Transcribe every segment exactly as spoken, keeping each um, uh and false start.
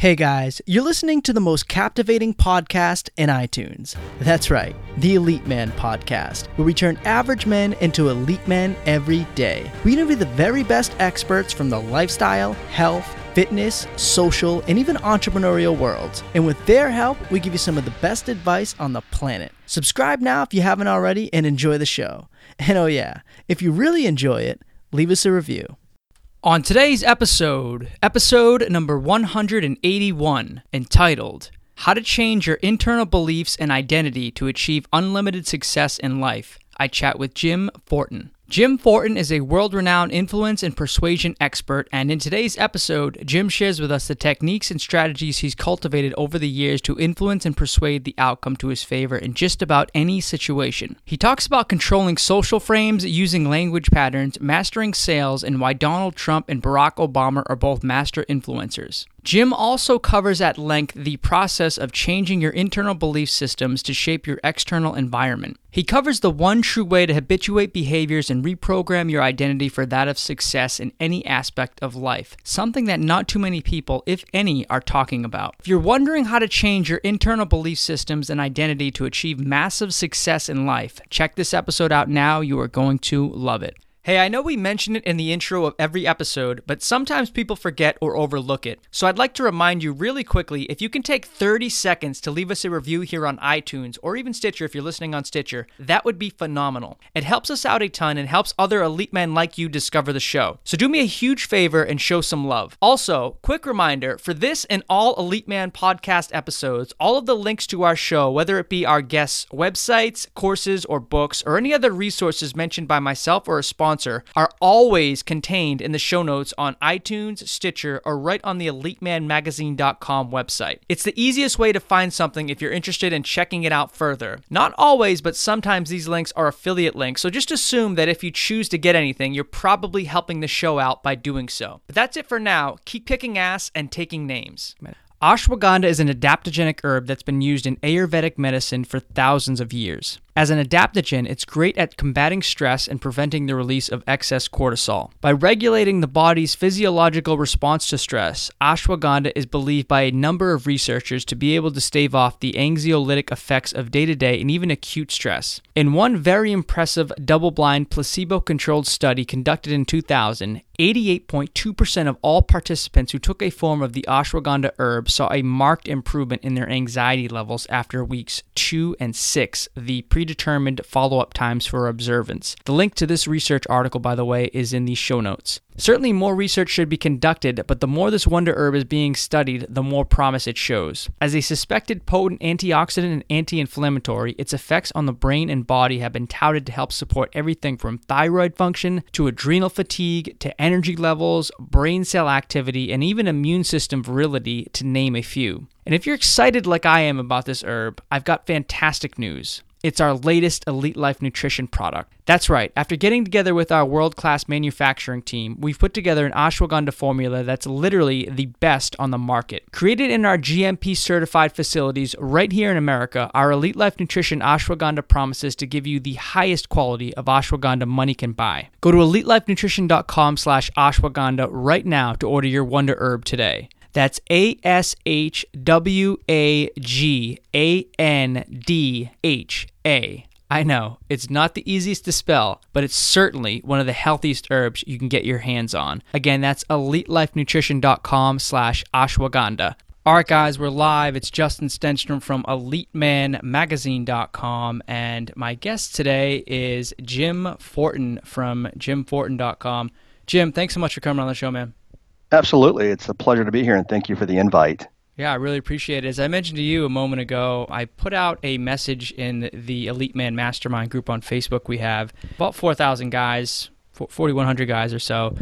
Hey guys, you're listening to the most captivating podcast in iTunes. That's right, the Elite Man Podcast, where we turn average men into elite men every day. We interview the very best experts from the lifestyle, health, fitness, social, and even entrepreneurial worlds. And with their help, we give you some of the best advice on the planet. Subscribe now if you haven't already and enjoy the show. And oh yeah, if you really enjoy it, leave us a review. On today's episode, episode number one hundred eighty-one, entitled, How to Change Your Internal Beliefs and Identity to Achieve Unlimited Success in Life, I chat with Jim Fortin. Jim Fortin is a world-renowned influence and persuasion expert, and in today's episode, Jim shares with us the techniques and strategies he's cultivated over the years to influence and persuade the outcome to his favor in just about any situation. He talks about controlling social frames, using language patterns, mastering sales, and why Donald Trump and Barack Obama are both master influencers. Jim also covers at length the process of changing your internal belief systems to shape your external environment. He covers the one true way to habituate behaviors and reprogram your identity for that of success in any aspect of life, something that not too many people, if any, are talking about. If you're wondering how to change your internal belief systems and identity to achieve massive success in life, check this episode out now. You are going to love it. Hey, I know we mention it in the intro of every episode, but sometimes people forget or overlook it. So I'd like to remind you really quickly, if you can take thirty seconds to leave us a review here on iTunes, or even Stitcher if you're listening on Stitcher, that would be phenomenal. It helps us out a ton and helps other elite men like you discover the show. So do me a huge favor and show some love. Also, quick reminder, for this and all Elite Man podcast episodes, all of the links to our show, whether it be our guests' websites, courses, or books, or any other resources mentioned by myself or a sponsor, are always contained in the show notes on iTunes, Stitcher, or right on the elite man magazine dot com website. It's the easiest way to find something if you're interested in checking it out further. Not always, but sometimes these links are affiliate links, so just assume that if you choose to get anything, you're probably helping the show out by doing so. But that's it for now. Keep kicking ass and taking names. Ashwagandha is an adaptogenic herb that's been used in Ayurvedic medicine for thousands of years. As an adaptogen, it's great at combating stress and preventing the release of excess cortisol. By regulating the body's physiological response to stress, ashwagandha is believed by a number of researchers to be able to stave off the anxiolytic effects of day-to-day and even acute stress. In one very impressive double-blind placebo-controlled study conducted in two thousand, eighty-eight point two percent of all participants who took a form of the ashwagandha herb saw a marked improvement in their anxiety levels after weeks two and six, the predetermined follow-up times for observance. The link to this research article, by the way, is in the show notes. Certainly more research should be conducted, but the more this wonder herb is being studied, the more promise it shows. As a suspected potent antioxidant and anti-inflammatory, its effects on the brain and body have been touted to help support everything from thyroid function to adrenal fatigue to energy levels, brain cell activity, and even immune system virility, to name a few. And if you're excited like I am about this herb, I've got fantastic news. It's our latest Elite Life Nutrition product. That's right, after getting together with our world-class manufacturing team, we've put together an ashwagandha formula that's literally the best on the market. Created in our G M P-certified facilities right here in America, our Elite Life Nutrition ashwagandha promises to give you the highest quality of ashwagandha money can buy. Go to elite life nutrition dot com slash ashwagandha right now to order your wonder herb today. That's A S H W A G A N D H A. I know, it's not the easiest to spell, but it's certainly one of the healthiest herbs you can get your hands on. Again, that's elite life nutrition dot com slash ashwagandha. All right, guys, we're live. It's Justin Stenstrom from elite man magazine dot com, and my guest today is Jim Fortin from jim fortin dot com. Jim, thanks so much for coming on the show, man. Absolutely. It's a pleasure to be here, and thank you for the invite. Yeah, I really appreciate it. As I mentioned to you a moment ago, I put out a message in the Elite Man Mastermind group on Facebook. We have about four thousand guys, forty-one hundred guys or so,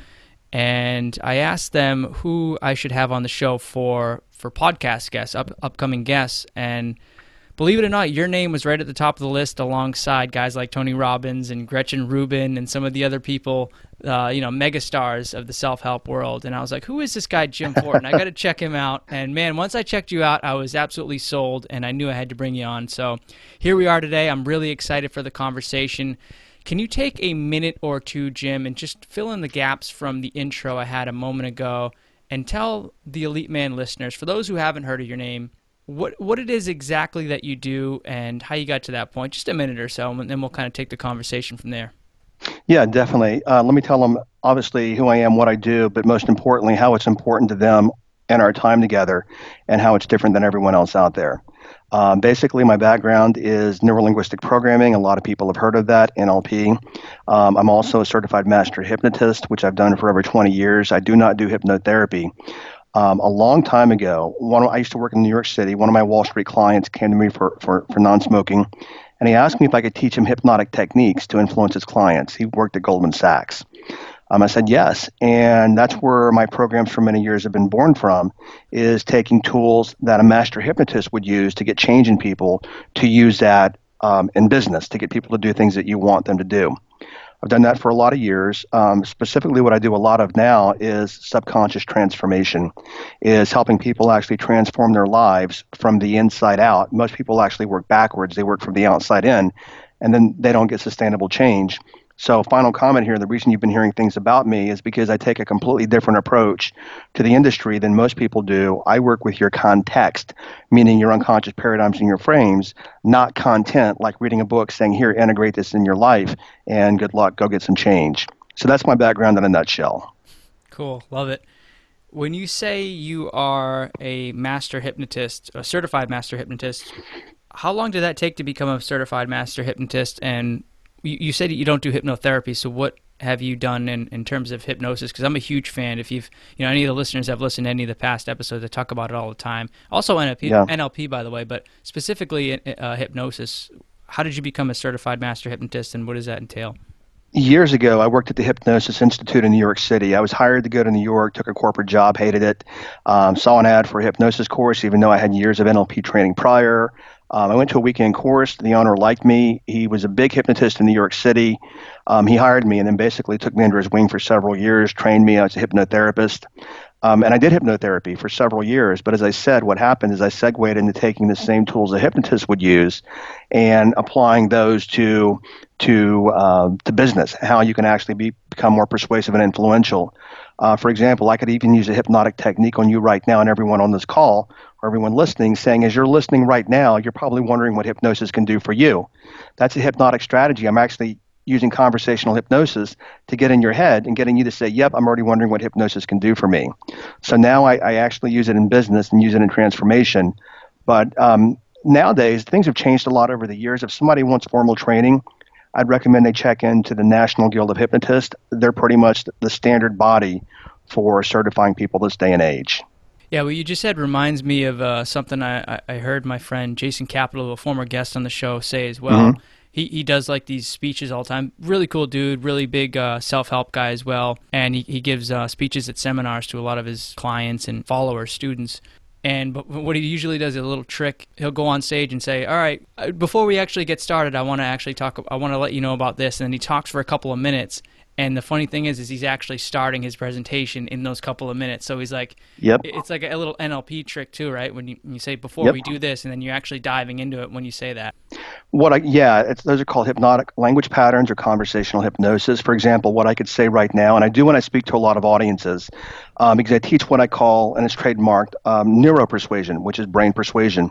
and I asked them who I should have on the show for, for podcast guests, up, upcoming guests, and believe it or not, your name was right at the top of the list alongside guys like Tony Robbins and Gretchen Rubin and some of the other people, uh, you know, megastars of the self-help world. And I was like, who is this guy Jim Fortin? I got to check him out. And, man, once I checked you out, I was absolutely sold, and I knew I had to bring you on. So here we are today. I'm really excited for the conversation. Can you take a minute or two, Jim, and just fill in the gaps from the intro I had a moment ago and tell the Elite Man listeners, for those who haven't heard of your name, what what it is exactly that you do and how you got to that point. Just a minute or so, and then we'll kind of take the conversation from there. Yeah, definitely. Uh, let me tell them, obviously, who I am, what I do, but most importantly, how it's important to them and our time together and how it's different than everyone else out there. Um, basically, my background is neurolinguistic programming. A lot of people have heard of that, N L P. Um, I'm also a certified master hypnotist, which I've done for over twenty years. I do not do hypnotherapy. Um, a long time ago, one, I used to work in New York City. One of my Wall Street clients came to me for, for, for non-smoking, and he asked me if I could teach him hypnotic techniques to influence his clients. He worked at Goldman Sachs. Um, I said yes, and that's where my programs for many years have been born from, is taking tools that a master hypnotist would use to get change in people, to use that um, in business, to get people to do things that you want them to do. I've done that for a lot of years. Um, specifically, what I do a lot of now is subconscious transformation, is helping people actually transform their lives from the inside out. Most people actually work backwards. They work from the outside in, and then they don't get sustainable change. So final comment here, the reason you've been hearing things about me is because I take a completely different approach to the industry than most people do. I work with your context, meaning your unconscious paradigms and your frames, not content like reading a book saying, here, integrate this in your life, and good luck, go get some change. So that's my background in a nutshell. Cool, love it. When you say you are a master hypnotist, a certified master hypnotist, how long did that take to become a certified master hypnotist? And you said you don't do hypnotherapy, so what have you done in, in terms of hypnosis? Because I'm a huge fan. If you've, you know, any of the listeners have listened to any of the past episodes, I talk about it all the time. Also N L P, yeah. N L P, by the way, but specifically uh, hypnosis. How did you become a certified master hypnotist, and what does that entail? Years ago, I worked at the Hypnosis Institute in New York City. I was hired to go to New York, took a corporate job, hated it, um, saw an ad for a hypnosis course, even though I had years of N L P training prior. Um, I went to a weekend course. The owner liked me. He was a big hypnotist in New York City. Um, he hired me and then basically took me under his wing for several years, trained me as a hypnotherapist. Um, and I did hypnotherapy for several years. But as I said, what happened is I segued into taking the same tools a hypnotist would use and applying those to to uh, to business, how you can actually be become more persuasive and influential. Uh, for example, I could even use a hypnotic technique on you right now and everyone on this call or everyone listening, saying, as you're listening right now, you're probably wondering what hypnosis can do for you. That's a hypnotic strategy. I'm actually using conversational hypnosis to get in your head and getting you to say, yep, I'm already wondering what hypnosis can do for me. So now I, I actually use it in business and use it in transformation. But um, nowadays, things have changed a lot over the years. If somebody wants formal training, I'd recommend they check into the National Guild of Hypnotists. They're pretty much the standard body for certifying people this day and age. Yeah, what you just said reminds me of uh, something I, I heard my friend Jason Capital, a former guest on the show, say as well. Mm-hmm. He he does like these speeches all the time. Really cool dude, really big uh, self-help guy as well. And he, he gives uh, speeches at seminars to a lot of his clients and followers, students. And but what he usually does is a little trick. He'll go on stage and say, all right, before we actually get started, I want to actually talk, I want to let you know about this. And then he talks for a couple of minutes. And the funny thing is, is he's actually starting his presentation in those couple of minutes. So he's like, yep. It's like a little N L P trick too, right? When you, when you say, before yep. we do this, and then you're actually diving into it when you say that. What I, yeah, it's, those are called hypnotic language patterns or conversational hypnosis. For example, what I could say right now, and I do when I speak to a lot of audiences, um, because I teach what I call, and it's trademarked, um, neuropersuasion, which is brain persuasion.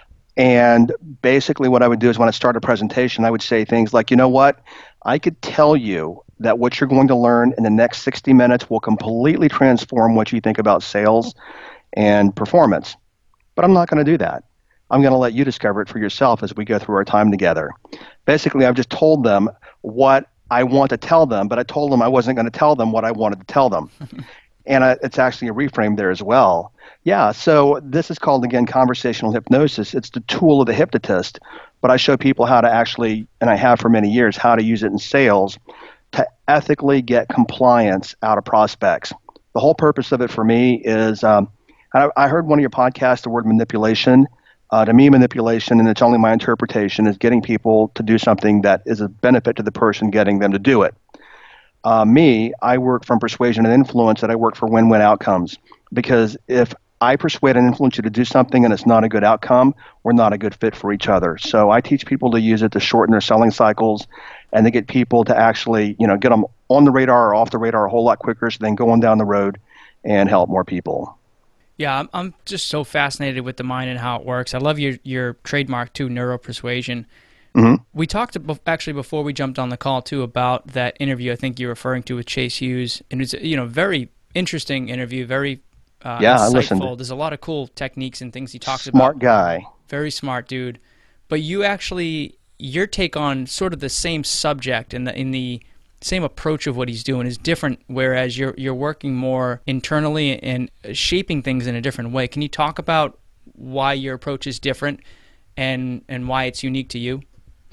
And basically what I would do is when I start a presentation, I would say things like, you know what, I could tell you that what you're going to learn in the next sixty minutes will completely transform what you think about sales and performance. But I'm not going to do that. I'm going to let you discover it for yourself as we go through our time together. Basically, I've just told them what I want to tell them, but I told them I wasn't going to tell them what I wanted to tell them. And I, it's actually a reframe there as well. Yeah, so this is called, again, conversational hypnosis. It's the tool of the hypnotist, but I show people how to actually, and I have for many years, how to use it in sales to ethically get compliance out of prospects. The whole purpose of it for me is, um, I, I heard one of your podcasts, the word manipulation. Uh, to me, manipulation, and it's only my interpretation, is getting people to do something that is a benefit to the person getting them to do it. Uh, me, I work from persuasion and influence, and I work for win-win outcomes. Because if I persuade and influence you to do something and it's not a good outcome, we're not a good fit for each other. So I teach people to use it to shorten their selling cycles and to get people to actually, you know, get them on the radar or off the radar a whole lot quicker so they can go on down the road and help more people. Yeah, I'm, I'm just so fascinated with the mind and how it works. I love your, your trademark too, neuropersuasion. Mm-hmm. We talked actually before we jumped on the call too about that interview I think you're referring to with Chase Hughes. And it's, you know, very interesting interview, very uh, yeah, insightful. I listened. There's a lot of cool techniques and things he talks Smart about. Smart guy. Very smart dude. But you actually, your take on sort of the same subject and the in the same approach of what he's doing is different, whereas you're you're working more internally and shaping things in a different way. Can you talk about why your approach is different and and why it's unique to you?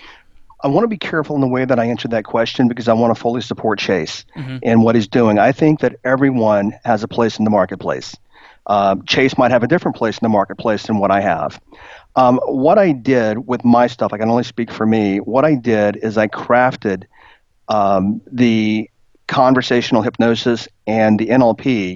I want to be careful in the way that I answer that question because I want to fully support Chase mm-hmm. and what he's doing. I think that everyone has a place in the marketplace. Uh, Chase might have a different place in the marketplace than what I have. Um, what I did with my stuff, I can only speak for me, what I did is I crafted um, the conversational hypnosis and the N L P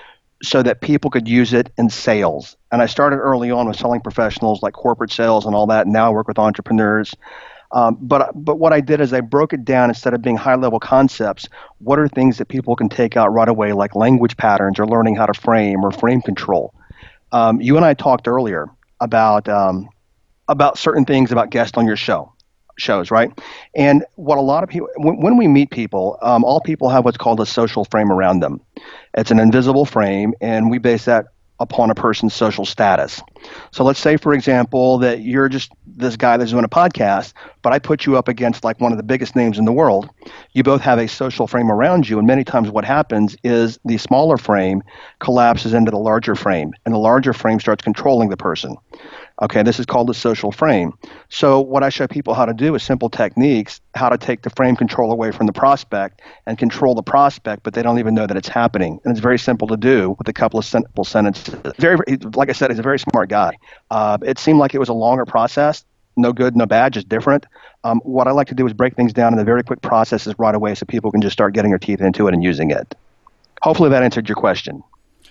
so that people could use it in sales. And I started early on with selling professionals like corporate sales and all that. And now I work with entrepreneurs. Um, but but what I did is I broke it down instead of being high-level concepts. What are things that people can take out right away, like language patterns or learning how to frame or frame control? Um, you and I talked earlier about um, about certain things about guests on your show shows, right? And what a lot of people, when, when we meet people, um, all people have what's called a social frame around them. It's an invisible frame, and we base that upon a person's social status. So let's say, for example, that you're just this guy that's doing a podcast, but I put you up against like one of the biggest names in the world. You both have a social frame around you, and many times what happens is the smaller frame collapses into the larger frame, and the larger frame starts controlling the person. Okay, this is called the social frame. So what I show people how to do is simple techniques, how to take the frame control away from the prospect and control the prospect, but they don't even know that it's happening. And it's very simple to do with a couple of simple sentences. Very, like I said, he's a very smart guy. Uh, it seemed like it was a longer process. No good, no bad, just different. Um, what I like to do is break things down into very quick processes right away so people can just start getting their teeth into it and using it. Hopefully that answered your question.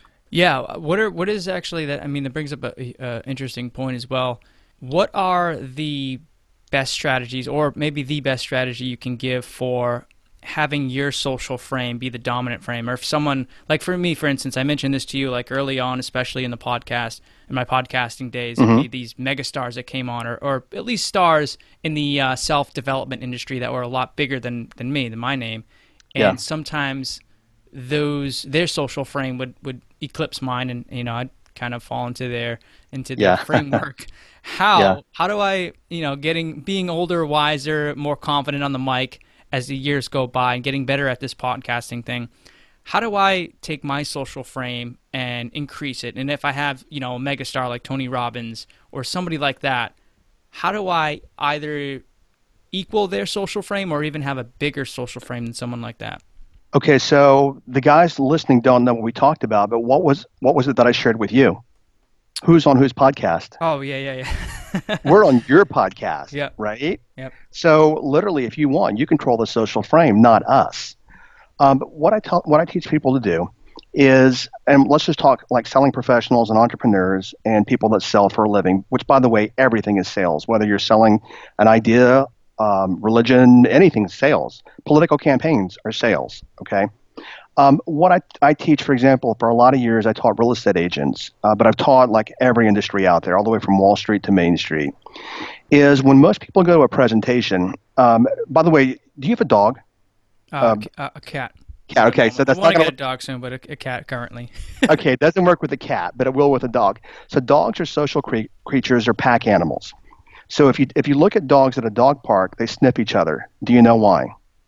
Yeah, what are what is actually that? I mean, that brings up a uh, interesting point as well. What are the best strategies, or maybe the best strategy you can give for having your social frame be the dominant frame? Or if someone, like for me, for instance, I mentioned this to you like early on, especially in the podcast, in my podcasting days, mm-hmm. it'd be these mega stars that came on, or, or at least stars in the uh, self-development industry that were a lot bigger than, than me, than my name. And yeah. sometimes those their social frame would, would eclipse mine, and you know I'd kind of fall into their into their yeah. framework. How yeah. how do I you know getting being older, wiser, more confident on the mic as the years go by, and getting better at this podcasting thing? How do I take my social frame and increase it? And if I have you know a megastar like Tony Robbins or somebody like that, how do I either equal their social frame or even have a bigger social frame than someone like that? Okay, so the guys listening don't know what we talked about, but what was what was it that I shared with you? Who's on whose podcast? Oh, yeah, yeah, yeah. We're on your podcast, yep. right? Yep. So literally, if you want, you control the social frame, not us. Um, but what I tell, what I teach people to do is, and let's just talk like selling professionals and entrepreneurs and people that sell for a living, which, by the way, everything is sales, whether you're selling an idea, Um, religion, anything sales. Political campaigns are sales, okay? Um, what I, I teach, for example, for a lot of years, I taught real estate agents, uh, but I've taught like every industry out there, all the way from Wall Street to Main Street, is when most people go to a presentation, um, by the way, do you have a dog? Uh, um, a, a cat. Cat, okay, so that's I want not to gonna... get a dog soon, but a, a cat currently. Okay, it doesn't work with a cat, but it will with a dog. So dogs are social cre- creatures or pack animals. So if you if you look at dogs at a dog park, they sniff each other. Do you know why?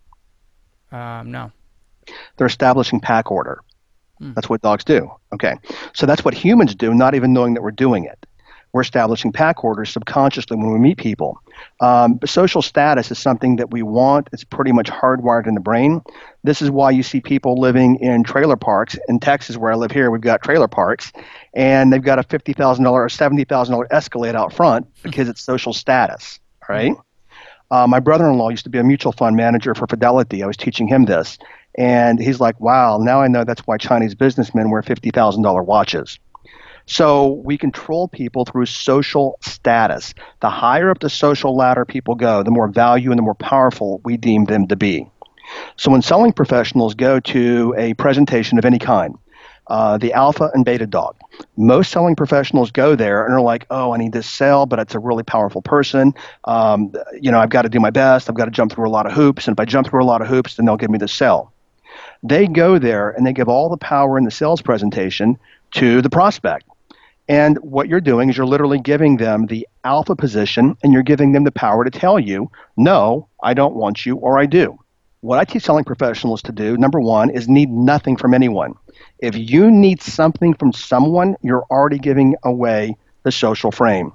Um, no. They're establishing pack order. Hmm. That's what dogs do. Okay. So that's what humans do, not even knowing that we're doing it. We're establishing pack orders subconsciously when we meet people. Um, but social status is something that we want. It's pretty much hardwired in the brain. This is why you see people living in trailer parks. In Texas, where I live here, we've got trailer parks, and they've got a fifty thousand dollars or seventy thousand dollars Escalade out front because it's social status, right? Uh, my brother-in-law used to be a mutual fund manager for Fidelity. I was teaching him this, and he's like, wow, now I know that's why Chinese businessmen wear fifty thousand dollars watches. So we control people through social status. The higher up the social ladder people go, the more value and the more powerful we deem them to be. So when selling professionals go to a presentation of any kind, uh, the alpha and beta dog. Most selling professionals go there and are like, oh, I need this sale, but it's a really powerful person. Um, you know, I've got to do my best. I've got to jump through a lot of hoops. And if I jump through a lot of hoops, then they'll give me the sale. They go there and they give all the power in the sales presentation to the prospect. And what you're doing is you're literally giving them the alpha position, and you're giving them the power to tell you, no, I don't want you, or I do. What I teach selling professionals to do, number one, is need nothing from anyone. If you need something from someone, you're already giving away the social frame.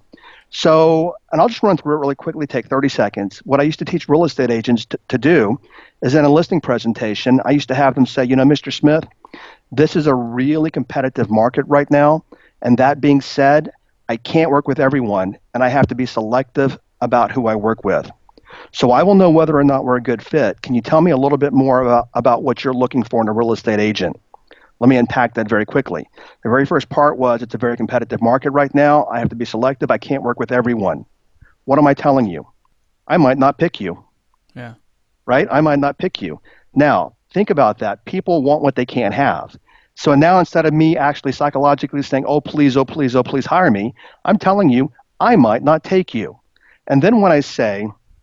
So, and I'll just run through it really quickly, take thirty seconds. What I used to teach real estate agents to, to do is in a listing presentation, I used to have them say, you know, Mister Smith, this is a really competitive market right now. And that being said, I can't work with everyone, and I have to be selective about who I work with. So I will know whether or not we're a good fit. Can you tell me a little bit more about, about what you're looking for in a real estate agent? Let me unpack that very quickly. The very first part was it's a very competitive market right now. I have to be selective. I can't work with everyone. What am I telling you? I might not pick you. Yeah. Right? I might not pick you. Now, think about that. People want what they can't have. So now instead of me actually psychologically saying, oh, please, oh, please, oh, please hire me, I'm telling you, I might not take you. And then when I say,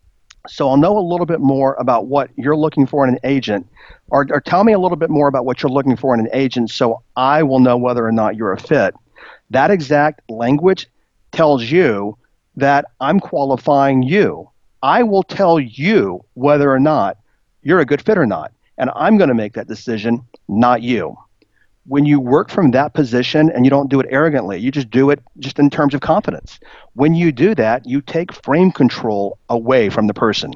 so I'll know a little bit more about what you're looking for in an agent, or, or tell me a little bit more about what you're looking for in an agent so I will know whether or not you're a fit. That exact language tells you that I'm qualifying you. I will tell you whether or not you're a good fit or not, and I'm going to make that decision, not you. When you work from that position and you don't do it arrogantly, you just do it just in terms of confidence. When you do that, you take frame control away from the person.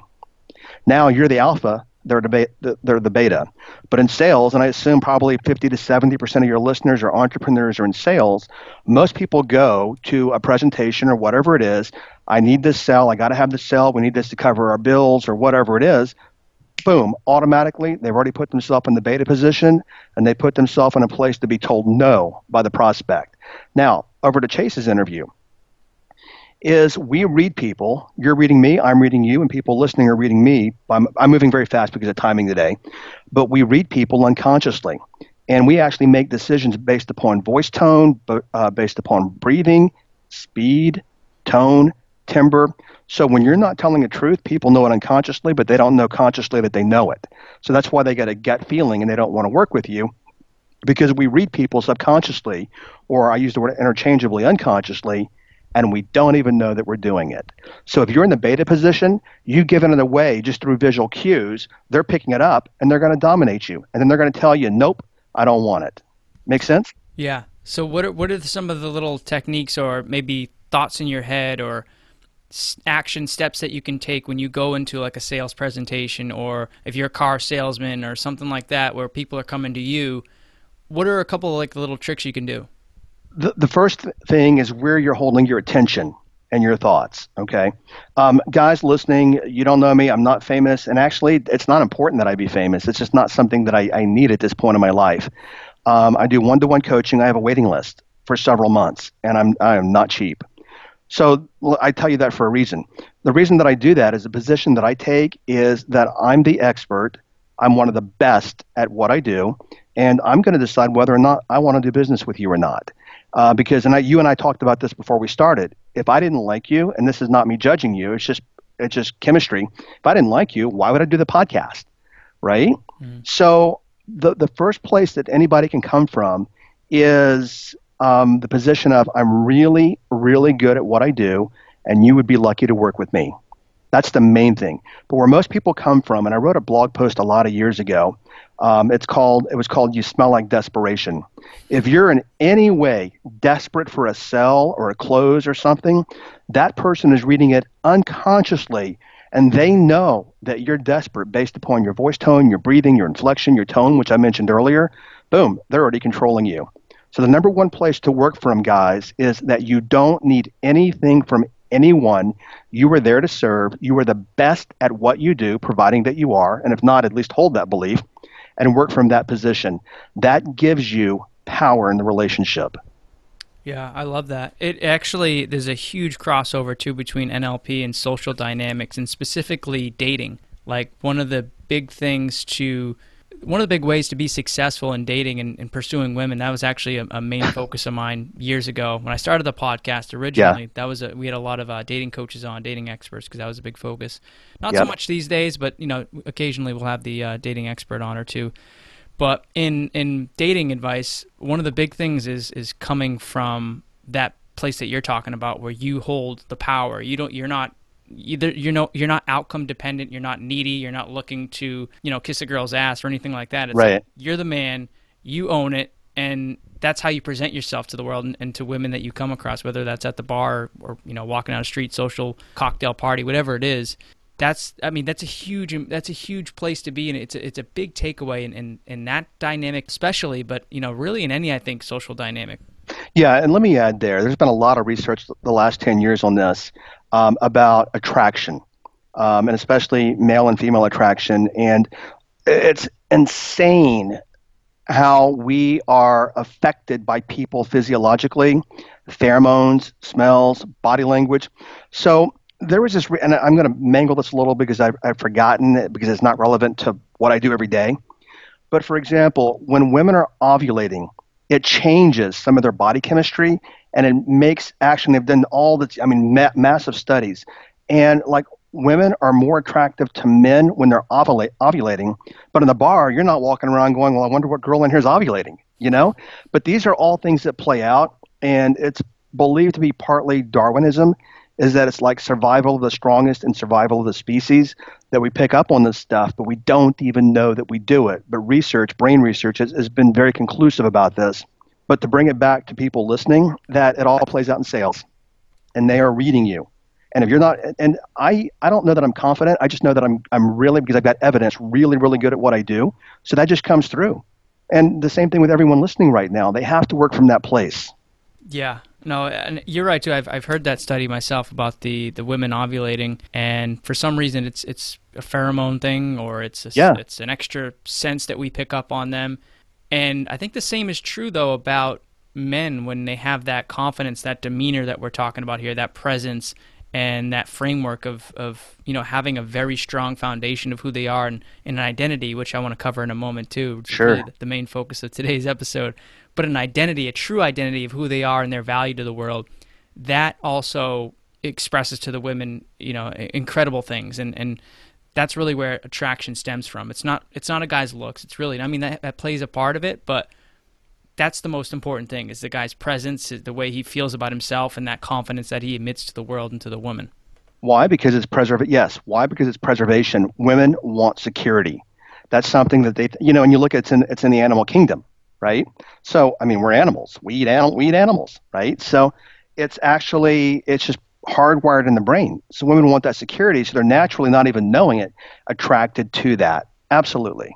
Now you're the alpha, they're the, be- they're the beta. But in sales, and I assume probably fifty to seventy percent of your listeners are entrepreneurs or in sales, most people go to a presentation or whatever it is. I need this sell, I got to have this sell, we need this to cover our bills or whatever it is. Boom, automatically, they've already put themselves in the beta position, and they put themselves in a place to be told no by the prospect. Now, over to Chase's interview, is we read people. You're reading me, I'm reading you, and people listening are reading me. I'm, I'm moving very fast because of timing today. But we read people unconsciously, and we actually make decisions based upon voice tone, uh, based upon breathing, speed, tone, timbre. So when you're not telling the truth, people know it unconsciously, but they don't know consciously that they know it. So that's why they get a gut feeling and they don't want to work with you, because we read people subconsciously, or I use the word interchangeably, unconsciously, and we don't even know that we're doing it. So if you're in the beta position, you've given it away just through visual cues. They're picking it up and they're going to dominate you. And then they're going to tell you, nope, I don't want it. Make sense? Yeah. So what are, what are some of the little techniques or maybe thoughts in your head or action steps that you can take when you go into like a sales presentation, or if you're a car salesman or something like that where people are coming to you? What are a couple of like little tricks you can do? The, the first th- thing is where you're holding your attention and your thoughts, okay? Um, guys listening, you don't know me. I'm not famous. And actually, it's not important that I be famous. It's just not something that I, I need at this point in my life. Um, I do one-to-one coaching. I have a waiting list for several months, and I'm I am not cheap. So I tell you that for a reason. The reason that I do that is the position that I take is that I'm the expert. I'm one of the best at what I do, and I'm going to decide whether or not I want to do business with you or not. Uh, because, and I, you and I talked about this before we started, if I didn't like you, and this is not me judging you, it's just it's just chemistry. If I didn't like you, why would I do the podcast, right? Mm. So the the first place that anybody can come from is um, the position of I'm really, really good at what I do, and you would be lucky to work with me. That's the main thing. But where most people come from, and I wrote a blog post a lot of years ago, um, it's called, it was called You Smell Like Desperation. If you're in any way desperate for a sell or a close or something, that person is reading it unconsciously, and they know that you're desperate based upon your voice tone, your breathing, your inflection, your tone, which I mentioned earlier. Boom, they're already controlling you. So the number one place to work from, guys, is that you don't need anything from anyone. You are there to serve. You are the best at what you do, providing that you are, and if not, at least hold that belief and work from that position. That gives you power in the relationship. Yeah, I love that. It actually, there's a huge crossover too between N L P and social dynamics, and specifically dating. Like one of the big things to one of the big ways to be successful in dating and, and pursuing women, that was actually a, a main focus of mine years ago. When I started the podcast originally, yeah. that was a, we had a lot of uh, dating coaches on, dating experts, because that was a big focus. Not yep. so much these days, but you know, occasionally we'll have the uh, dating expert on or two. But in in dating advice, one of the big things is is coming from that place that you're talking about, where you hold the power. You don't. You're not. Either you're no, you're not outcome dependent. You're not needy. You're not looking to, you know, kiss a girl's ass or anything like that. It's right. Like you're the man. You own it, and that's how you present yourself to the world and, and to women that you come across, whether that's at the bar or, or you know, walking down the street, social cocktail party, whatever it is. That's, I mean, that's a huge, that's a huge place to be, and it's a, it's a big takeaway in, in in that dynamic, especially, but you know, really in any, I think, social dynamic. Yeah, and let me add there. There's been a lot of research the last ten years on this. Um, about attraction, um, and especially male and female attraction. And it's insane how we are affected by people physiologically, pheromones, smells, body language. So there was this, re- and I'm going to mangle this a little because I've, I've forgotten it because it's not relevant to what I do every day. But for example, when women are ovulating, it changes some of their body chemistry, and it makes action. They've done all the, I mean, ma- massive studies, and like women are more attractive to men when they're ovulate, ovulating. But in the bar, you're not walking around going, "Well, I wonder what girl in here is ovulating," you know. But these are all things that play out, and it's believed to be partly Darwinism, is that it's like survival of the strongest and survival of the species, that we pick up on this stuff, but we don't even know that we do it. But research, brain research, has, has been very conclusive about this. But to bring it back to people listening, that it all plays out in sales, and they are reading you. And if you're not, and I, I don't know that I'm confident. I just know that I'm, I'm really, because I've got evidence, really, really good at what I do. So that just comes through. And the same thing with everyone listening right now. They have to work from that place. Yeah. No, and you're right too. I've I've heard that study myself about the, the women ovulating, and for some reason it's it's a pheromone thing, or it's a, yeah. it's an extra sense that we pick up on them. And I think the same is true though about men when they have that confidence, that demeanor that we're talking about here, that presence and that framework of, of you know, having a very strong foundation of who they are and, and an identity, which I want to cover in a moment too. Which sure. is really the main focus of today's episode. But an identity, a true identity of who they are and their value to the world, that also expresses to the women, you know, incredible things. And, and that's really where attraction stems from. It's not it's not a guy's looks. It's really, I mean, that, that plays a part of it, but that's the most important thing, is the guy's presence, the way he feels about himself, and that confidence that he emits to the world and to the woman. Why? Because it's preserv. Yes. Why? Because it's preservation. Women want security. That's something that they, you know, and you look at it's in it's in the animal kingdom, right? So, I mean, we're animals. We eat animal. We eat animals, right? So, it's actually it's just hardwired in the brain. So women want that security, so they're naturally, not even knowing it, attracted to that. Absolutely.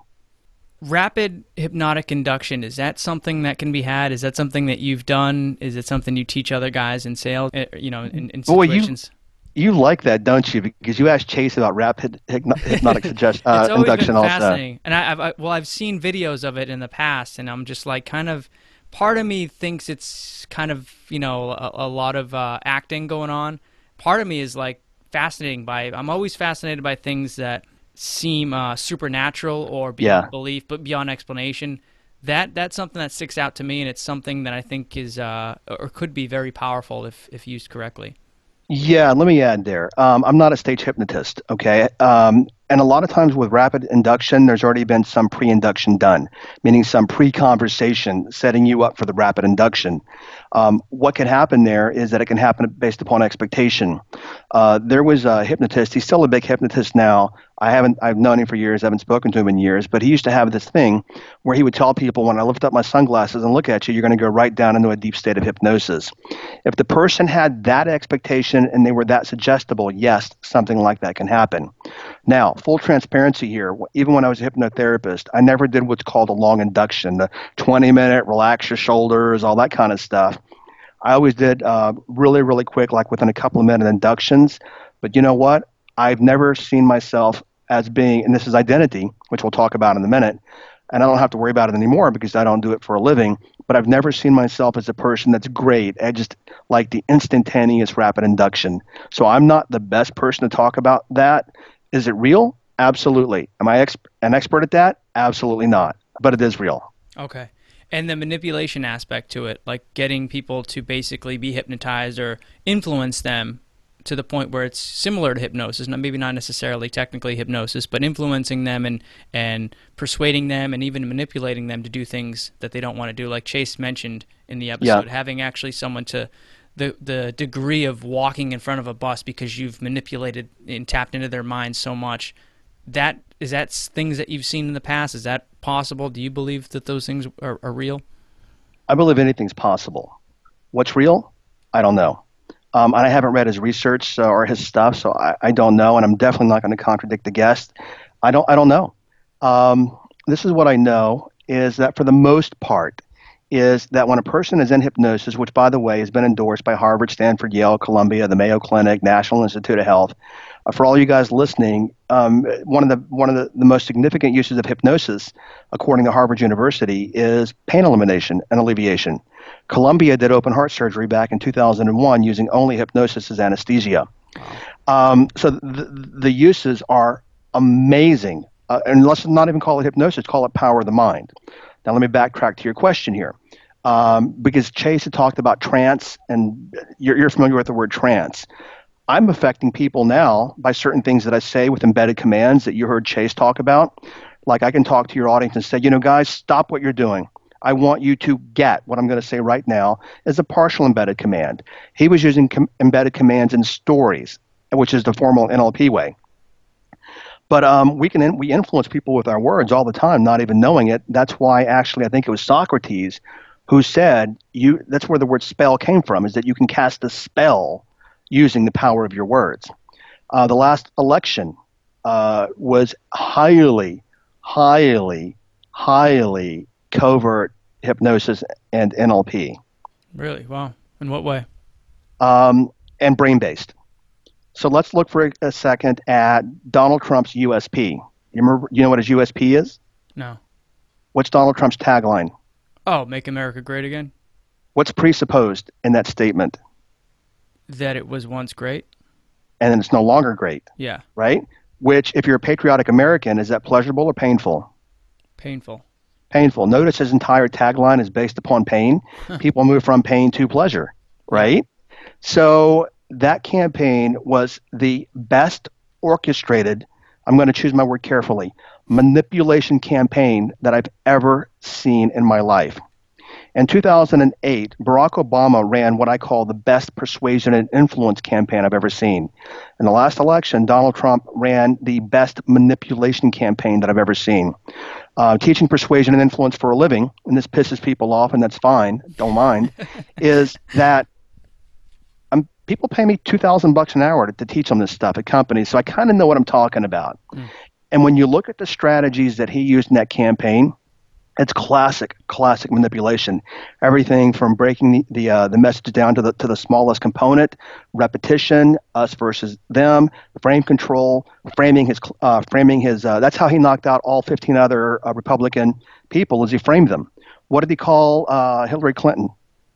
Rapid hypnotic induction, is that something that can be had? Is that something that you've done? Is it something you teach other guys in sales, you know, in, in situations? Boy, you, you like that, don't you? Because you asked Chase about rapid hypno- hypnotic suggest, uh, it's always induction been also. Fascinating. And I, I've, I, well, I've seen videos of it in the past, and I'm just like kind of, part of me thinks it's kind of, you know, a, a lot of uh, acting going on. Part of me is like fascinating by, I'm always fascinated by things that seem uh, supernatural or beyond yeah. belief, but beyond explanation. That that's something that sticks out to me, and it's something that I think is uh, or could be very powerful if, if used correctly. Yeah, let me add there. Um, I'm not a stage hypnotist, okay? Um, and a lot of times with rapid induction, there's already been some pre-induction done, meaning some pre-conversation setting you up for the rapid induction. Um, what can happen there is that it can happen based upon expectation. Uh, there was a hypnotist. He's still a big hypnotist now. I haven't, I've known him for years. I haven't spoken to him in years, but he used to have this thing where he would tell people, when I lift up my sunglasses and look at you, you're going to go right down into a deep state of hypnosis. If the person had that expectation and they were that suggestible, yes, something like that can happen. Now, full transparency here, even when I was a hypnotherapist, I never did what's called a long induction, the twenty minute, relax your shoulders, all that kind of stuff. I always did uh, really, really quick, like within a couple of minute inductions. But you know what? I've never seen myself as being, and this is identity, which we'll talk about in a minute, and I don't have to worry about it anymore because I don't do it for a living, but I've never seen myself as a person that's great at just like the instantaneous rapid induction. So I'm not the best person to talk about that. Is it real? Absolutely. Am I ex- an expert at that? Absolutely not. But it is real. Okay. And the manipulation aspect to it, like getting people to basically be hypnotized or influence them to the point where it's similar to hypnosis, not, maybe not necessarily technically hypnosis, but influencing them and, and persuading them and even manipulating them to do things that they don't want to do. Like Chase mentioned in the episode, Yeah. having actually someone to the, the degree of walking in front of a bus because you've manipulated and tapped into their minds so much. That is that things that you've seen in the past? Is that possible? Do you believe that those things are, are real? I believe anything's possible. What's real? I don't know. Um, and I haven't read his research uh, or his stuff, so I, I don't know. And I'm definitely not going to contradict the guest. I don't. I don't know. Um, this is what I know is that for the most part, is that when a person is in hypnosis, which by the way has been endorsed by Harvard, Stanford, Yale, Columbia, the Mayo Clinic, National Institute of Health. Uh, for all you guys listening, um, one of the one of the, the most significant uses of hypnosis, according to Harvard University, is pain elimination and alleviation. Columbia did open heart surgery back in two thousand one using only hypnosis as anesthesia. Um, so the, the uses are amazing. Uh, and let's not even call it hypnosis, call it power of the mind. Now let me backtrack to your question here. Um, because Chase had talked about trance, and you're, you're familiar with the word trance. I'm affecting people now by certain things that I say with embedded commands that you heard Chase talk about. Like I can talk to your audience and say, you know, guys, stop what you're doing. I want you to get what I'm going to say right now is a partial embedded command. He was using com- embedded commands in stories, which is the formal N L P way. But um, we can in- we influence people with our words all the time, not even knowing it. That's why actually I think it was Socrates who said, "You." That's where the word spell came from, is that you can cast a spell using the power of your words. Uh, the last election uh, was highly, highly, highly covert hypnosis and N L P. Really? Wow. In what way? Um, and brain-based. So let's look for a, a second at Donald Trump's U S P. You remember? You know what his U S P is? No. What's Donald Trump's tagline? Oh, make America great again? What's presupposed in that statement? That it was once great? And then it's no longer great. Yeah. Right? Which, if you're a patriotic American, is that pleasurable or painful? Painful. Painful. Notice his entire tagline is based upon pain. People move from pain to pleasure, right? So that campaign was the best orchestrated, I'm going to choose my word carefully, manipulation campaign that I've ever seen in my life. In two thousand eight, Barack Obama ran what I call the best persuasion and influence campaign I've ever seen. In the last election, Donald Trump ran the best manipulation campaign that I've ever seen. Uh, teaching persuasion and influence for a living, and this pisses people off, and that's fine, don't mind, is that I'm, people pay me two thousand bucks an hour to, to teach them this stuff at companies, so I kind of know what I'm talking about. Mm. And when you look at the strategies that he used in that campaign, it's classic, classic manipulation. Everything from breaking the the, uh, the message down to the to the smallest component, repetition, us versus them, frame control, framing his uh, framing his. Uh, that's how he knocked out all fifteen other uh, Republican people, as he framed them. What did he call uh, Hillary Clinton?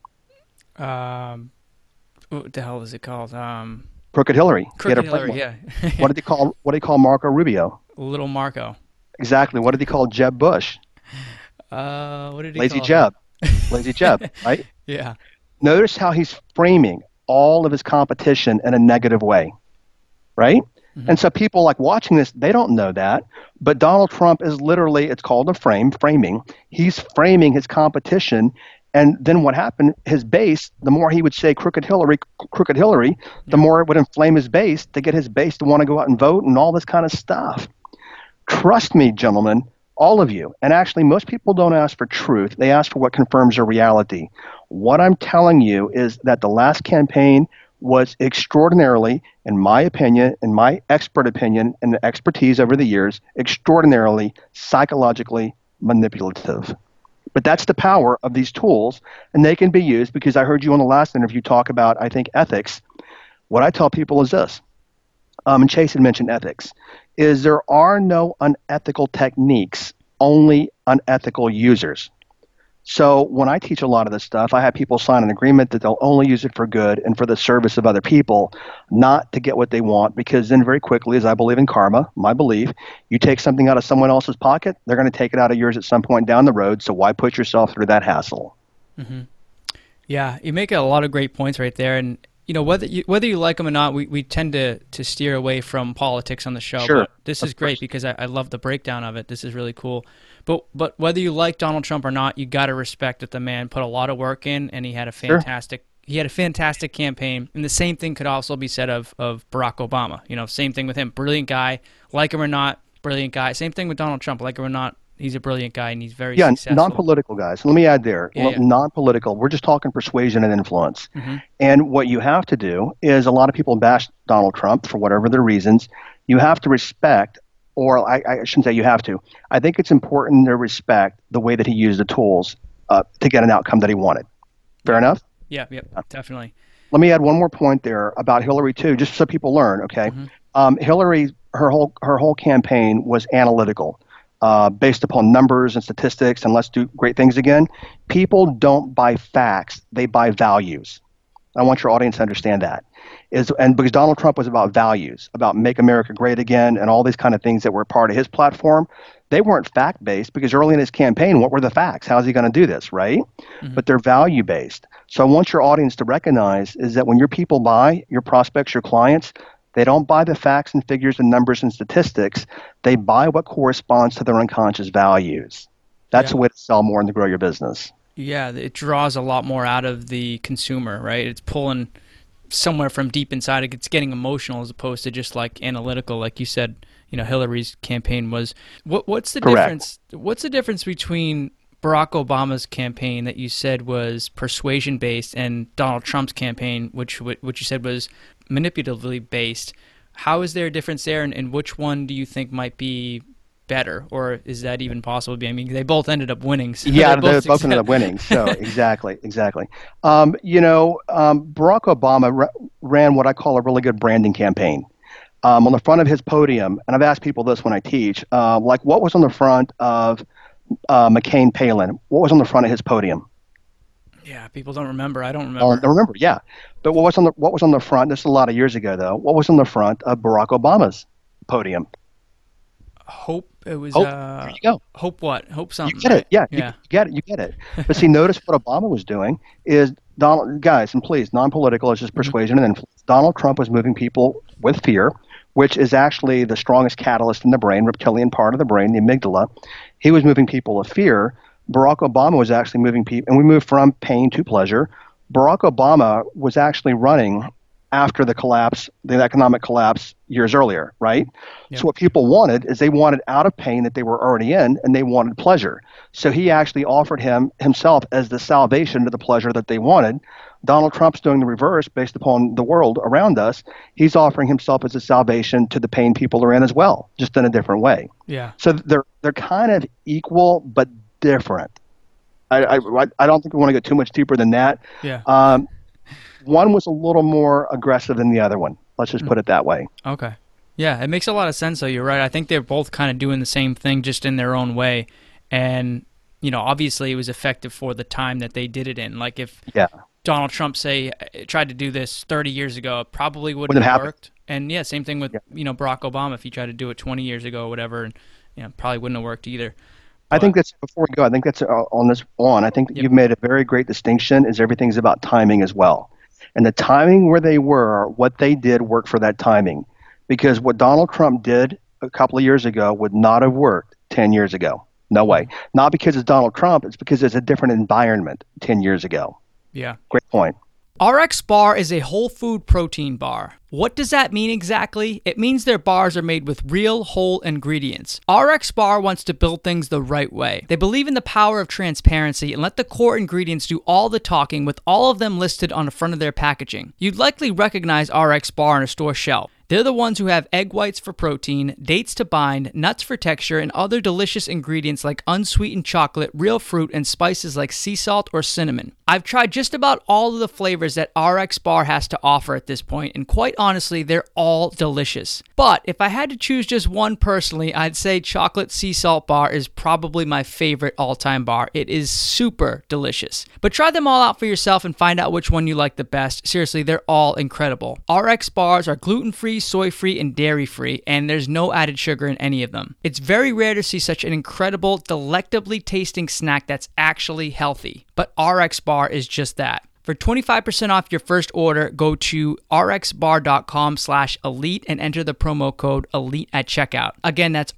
Um, what the hell is it called? Um, Crooked Hillary. Crooked Hillary. Yeah. What did he call? What did he call Marco Rubio? Little Marco. Exactly. What did he call Jeb Bush? Uh, what did he Lazy call Jeb. Lazy Jeb, right? Yeah. Notice how he's framing all of his competition in a negative way, right? Mm-hmm. And so people like watching this, they don't know that, but Donald Trump is literally, it's called a frame, framing. He's framing his competition, and then what happened, his base, the more he would say Crooked Hillary, Crooked Hillary, the yeah. more it would inflame his base to get his base to want to go out and vote and all this kind of stuff. Trust me, gentlemen, all of you, and actually most people don't ask for truth. They ask for what confirms their reality. What I'm telling you is that the last campaign was extraordinarily, in my opinion, in my expert opinion, and the expertise over the years, extraordinarily psychologically manipulative. But that's the power of these tools, and they can be used because I heard you on the last interview talk about, I think, ethics. What I tell people is this, um, and Chase had mentioned ethics, is there are no unethical techniques, only unethical users. So when I teach a lot of this stuff, I have people sign an agreement that they'll only use it for good and for the service of other people, not to get what they want, because then very quickly, as I believe in karma, my belief, you take something out of someone else's pocket, they're going to take it out of yours at some point down the road, so why put yourself through that hassle? Mm-hmm. Yeah, you make a lot of great points right there, and you know, whether you whether you like them or not, we, we tend to, to steer away from politics on the show. Sure. But this is great because I, I love the breakdown of it. This is really cool. But but whether you like Donald Trump or not, you got to respect that the man put a lot of work in, and he had a fantastic sure. he had a fantastic campaign. And the same thing could also be said of, of Barack Obama. You know, same thing with him. Brilliant guy, like him or not, brilliant guy. Same thing with Donald Trump, like him or not. He's a brilliant guy, and he's very yeah, successful. Non-political guys. Let me add there. Yeah, yeah. Non-political. We're just talking persuasion and influence. Mm-hmm. And what you have to do is a lot of people bash Donald Trump for whatever their reasons. You have to respect, or I, I shouldn't say you have to. I think it's important to respect the way that he used the tools uh, to get an outcome that he wanted. Fair yeah. enough? Yeah, yeah, definitely. Let me add one more point there about Hillary too, just so people learn. Okay, Mm-hmm. um, Hillary, her whole her whole campaign was analytical. Uh, based upon numbers and statistics, and let's do great things again. People don't buy facts; they buy values. I want your audience to understand that. Is and because Donald Trump was about values, about make America great again, and all these kind of things that were part of his platform, they weren't fact based because early in his campaign, what were the facts? How is he going to do this, right? Mm-hmm. But they're value based. So I want your audience to recognize is that when your people buy, your prospects, your clients, they don't buy the facts and figures and numbers and statistics. They buy what corresponds to their unconscious values. That's yeah. a way to sell more and to grow your business. Yeah, it draws a lot more out of the consumer, right? It's pulling somewhere from deep inside. It's getting emotional as opposed to just like analytical, like you said. You know, Hillary's campaign was. What, what's the Correct. difference? What's the difference between Barack Obama's campaign that you said was persuasion based and Donald Trump's campaign, which which you said was manipulatively based? How is there a difference there, and, and which one do you think might be better, or is that even possible to be? I mean, they both ended up winning. So yeah, they both, both ended up winning. So exactly, exactly. Um, you know, um, Barack Obama ra- ran what I call a really good branding campaign. Um, on the front of his podium, and I've asked people this when I teach, uh, like what was on the front of uh, McCain Palin? What was on the front of his podium? Yeah, people don't remember. I don't remember. Oh, I don't remember, yeah. But what was on the what was on the front? This is a lot of years ago, though. What was on the front of Barack Obama's podium? Hope it was. Hope. Uh, There you go. Hope what? Hope something. You get it. Yeah, Yeah. You, you get it. You get it. But see, notice what Obama was doing is Donald, guys, and please, non-political is just persuasion mm-hmm. and influence. Donald Trump was moving people with fear, which is actually the strongest catalyst in the brain, reptilian part of the brain, the amygdala. He was moving people with fear. Barack Obama was actually moving people, and we moved from pain to pleasure. Barack Obama was actually running after the collapse, the economic collapse years earlier, right? Yep. So what people wanted is they wanted out of pain that they were already in, and they wanted pleasure. So he actually offered him himself as the salvation to the pleasure that they wanted. Donald Trump's doing the reverse based upon the world around us. He's offering himself as a salvation to the pain people are in as well, just in a different way. Yeah. So they're they're kind of equal but different. I I, I don't think we want to go too much deeper than that. Yeah. Um, one was a little more aggressive than the other one. Let's just put it that way. Okay. Yeah, it makes a lot of sense, though. You're right. I think they're both kind of doing the same thing, just in their own way. And, you know, obviously it was effective for the time that they did it in. Like if yeah. Donald Trump, say, tried to do this thirty years ago, it probably wouldn't, wouldn't have have worked. And, yeah, same thing with, yeah. you know, Barack Obama. If he tried to do it twenty years ago or whatever, and, you know, probably wouldn't have worked either. I think that's, before we go, I think that's uh, on this on. I think Yep. you've made a very great distinction is everything's about timing as well. And the timing where they were, what they did worked for that timing. Because what Donald Trump did a couple of years ago would not have worked ten years ago. No way. Not because it's Donald Trump, it's because it's a different environment ten years ago. Yeah. Great point. R X Bar is a whole food protein bar. What does that mean exactly? It means their bars are made with real, whole ingredients. R X Bar wants to build things the right way. They believe in the power of transparency and let the core ingredients do all the talking, with all of them listed on the front of their packaging. You'd likely recognize R X Bar on a store shelf. They're the ones who have egg whites for protein, dates to bind, nuts for texture, and other delicious ingredients like unsweetened chocolate, real fruit, and spices like sea salt or cinnamon. I've tried just about all of the flavors that R X Bar has to offer at this point, and quite honestly, they're all delicious. But if I had to choose just one personally, I'd say chocolate sea salt bar is probably my favorite all-time bar. It is super delicious. But try them all out for yourself and find out which one you like the best. Seriously, they're all incredible. R X bars are gluten-free, soy-free, and dairy-free, and there's no added sugar in any of them. It's very rare to see such an incredible, delectably tasting snack that's actually healthy. But R X Bar is just that. For twenty-five percent off your first order, go to rxbar.com slash elite and enter the promo code elite at checkout. Again, that's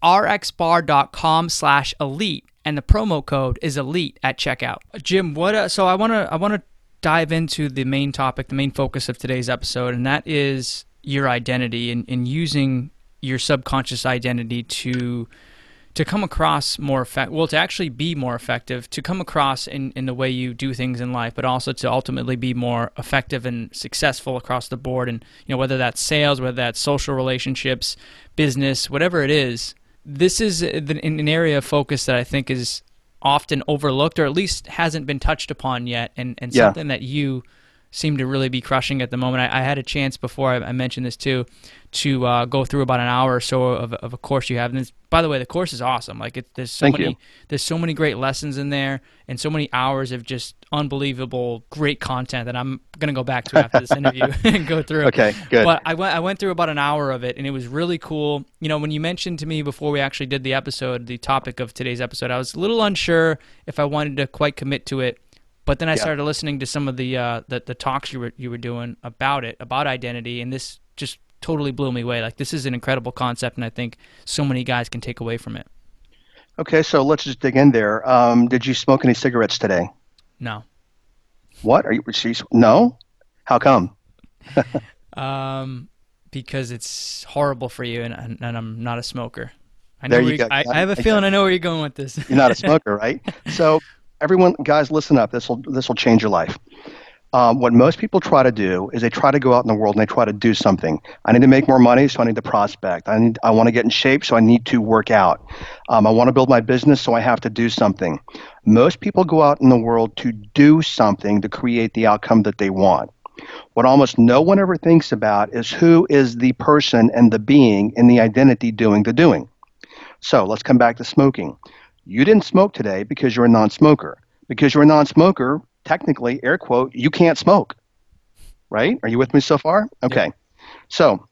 rxbar.com slash elite, and the promo code is elite at checkout. Jim, what? Uh, so I want to I want to dive into the main topic, the main focus of today's episode, and that is your identity and, and using your subconscious identity to to come across more effective, well, to actually be more effective, to come across in, in the way you do things in life, but also to ultimately be more effective and successful across the board. And, you know, whether that's sales, whether that's social relationships, business, whatever it is, this is an area of focus that I think is often overlooked, or at least hasn't been touched upon yet, and, and Yeah. something that you seem to really be crushing at the moment. I, I had a chance before, I, I mentioned this too, to uh, go through about an hour or so of, of a course you have. And this, by the way, the course is awesome. Like it, there's so Thank many, you. there's so many great lessons in there, and so many hours of just unbelievable, great content that I'm gonna go back to after this interview and go through. Okay, good. But I went, I went through about an hour of it, and it was really cool. You know, when you mentioned to me before we actually did the episode, the topic of today's episode, I was a little unsure if I wanted to quite commit to it. But then I Yeah. started listening to some of the, uh, the the talks you were you were doing about it, about identity, and this just totally blew me away. Like, this is an incredible concept, and I think so many guys can take away from it. Okay, so let's just dig in there. Um, did you smoke any cigarettes today? No. What? Are you? She's, no? How come? Um, because it's horrible for you, and, and, and I'm not a smoker. I know There where you you- go. I, I have a feeling I know where you're going with this. You're not a smoker, right? So everyone, guys, listen up. This will this will change your life. Um, what most people try to do is they try to go out in the world and they try to do something. I need to make more money, so I need to prospect. I need, I want to get in shape, so I need to work out. Um, I want to build my business, so I have to do something. Most people go out in the world to do something to create the outcome that they want. What almost no one ever thinks about is who is the person and the being in the identity doing the doing. So let's come back to smoking. You didn't smoke today because you're a non-smoker. Because you're a non-smoker, technically, air quote, you can't smoke, right? Are you with me so far? Okay. Yeah. So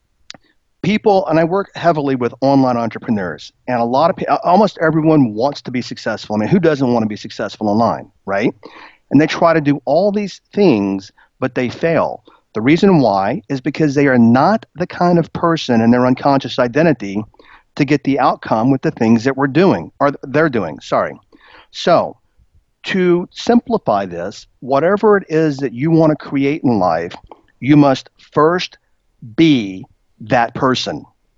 people, and I work heavily with online entrepreneurs, and a lot of people, almost everyone wants to be successful. I mean, who doesn't want to be successful online, right? And they try to do all these things, but they fail. The reason why is because they are not the kind of person in their unconscious identity to get the outcome with the things that we're doing, or they're doing, sorry. So to simplify this, whatever it is that you want to create in life, you must first be that person.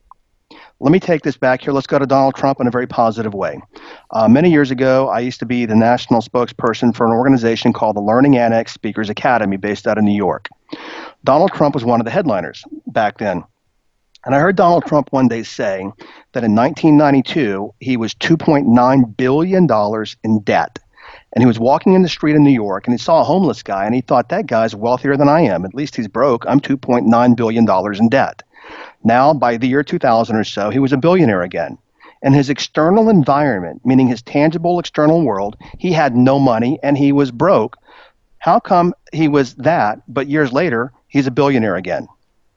Let me take this back here. Let's go to Donald Trump in a very positive way. Uh, many years ago, I used to be the national spokesperson for an organization called the Learning Annex Speakers Academy based out of New York. Donald Trump was one of the headliners back then. And I heard Donald Trump one day say that in nineteen ninety-two, he was two point nine billion dollars in debt. And he was walking in the street in New York, and he saw a homeless guy, and he thought, that guy's wealthier than I am. At least he's broke. I'm two point nine billion dollars in debt. Now, by the year two thousand or so, he was a billionaire again. In his external environment, meaning his tangible external world, he had no money, and he was broke. How come he was that, but years later, he's a billionaire again?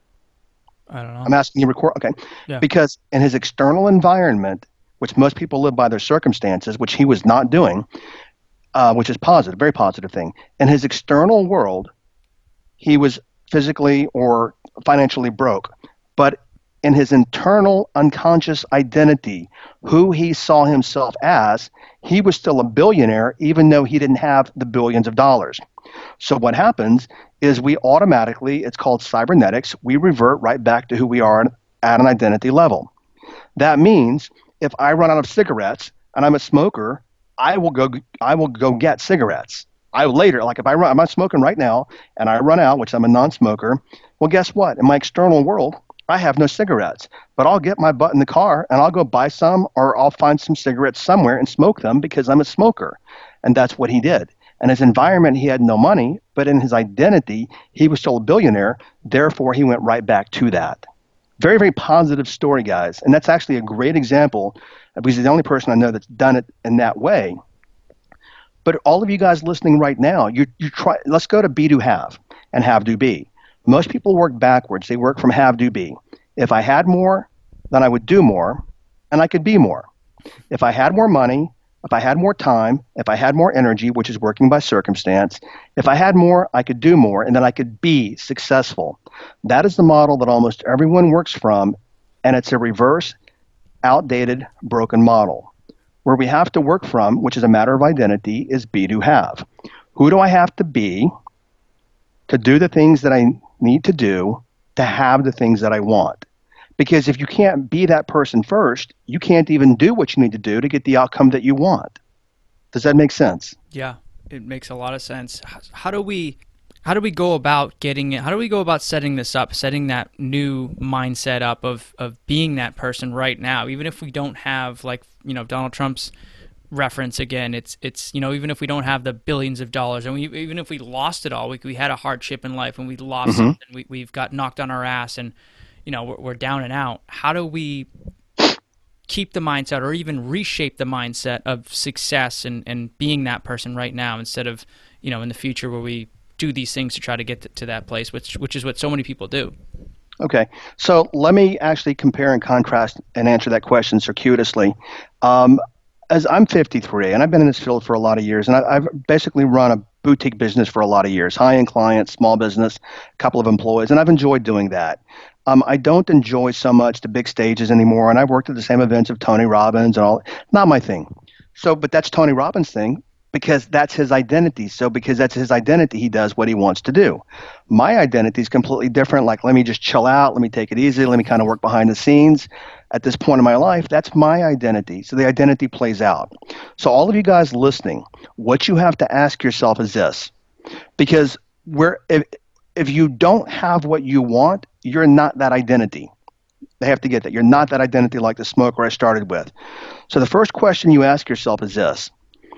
I don't know. I'm asking you, record. Okay. Yeah. Because in his external environment, which most people live by their circumstances, which he was not doing, uh, which is positive, very positive thing. In his external world, he was physically or financially broke. But in his internal unconscious identity, who he saw himself as, he was still a billionaire, even though he didn't have the billions of dollars. So what happens is we automatically, it's called cybernetics, we revert right back to who we are at an identity level. That means if I run out of cigarettes and I'm a smoker, I will go I will go get cigarettes. I later, like if I run, I'm not smoking right now and I run out, which I'm a non-smoker, well, guess what? In my external world, I have no cigarettes, but I'll get my butt in the car and I'll go buy some, or I'll find some cigarettes somewhere and smoke them because I'm a smoker. And that's what he did. In his environment, he had no money, but in his identity, he was still a billionaire. Therefore, he went right back to that. Very, very positive story, guys. And that's actually a great example, because he's the only person I know that's done it in that way. But all of you guys listening right now, you you try. Let's go to be to have and have do be. Most people work backwards. They work from have do be. If I had more, then I would do more, and I could be more. If I had more money, if I had more time, if I had more energy, which is working by circumstance, if I had more, I could do more, and then I could be successful. That is the model that almost everyone works from, and it's a reverse, outdated, broken model. Where we have to work from, which is a matter of identity, is be to have. Who do I have to be to do the things that I need to do to have the things that I want? Because if you can't be that person first, you can't even do what you need to do to get the outcome that you want. Does that make sense? Yeah, it makes a lot of sense. How do we how do we go about getting it? How do we go about setting this up, setting that new mindset up of of being that person right now, even if we don't have, like, you know, Donald Trump's reference again, it's it's you know, even if we don't have the billions of dollars, and we, even if we lost it all, we we had a hardship in life and we lost mm-hmm. something, we we've got knocked on our ass and you know, we're, we're down and out. How do we keep the mindset, or even reshape the mindset of success and, and being that person right now, instead of, you know, in the future where we do these things to try to get to, to that place, which which is what so many people do? Okay, so let me actually compare and contrast and answer that question circuitously. Um, as I'm fifty-three, and I've been in this field for a lot of years, and I, I've basically run a boutique business for a lot of years, high-end clients, small business, a couple of employees, and I've enjoyed doing that. Um, I don't enjoy so much the big stages anymore, and I've worked at the same events of Tony Robbins and all. Not my thing. So, but that's Tony Robbins' thing, because that's his identity. So because that's his identity, he does what he wants to do. My identity is completely different. Like, let me just chill out. Let me take it easy. Let me kind of work behind the scenes. At this point in my life, that's my identity. So the identity plays out. So all of you guys listening, what you have to ask yourself is this. Because we're, if, if you don't have what you want, you're not that identity. They have to get that. You're not that identity like the smoker I started with. So the first question you ask yourself is this.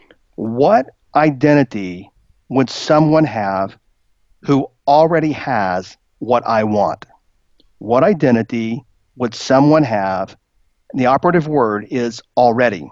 What identity would someone have who already has what I want? What identity would someone have? The operative word is already.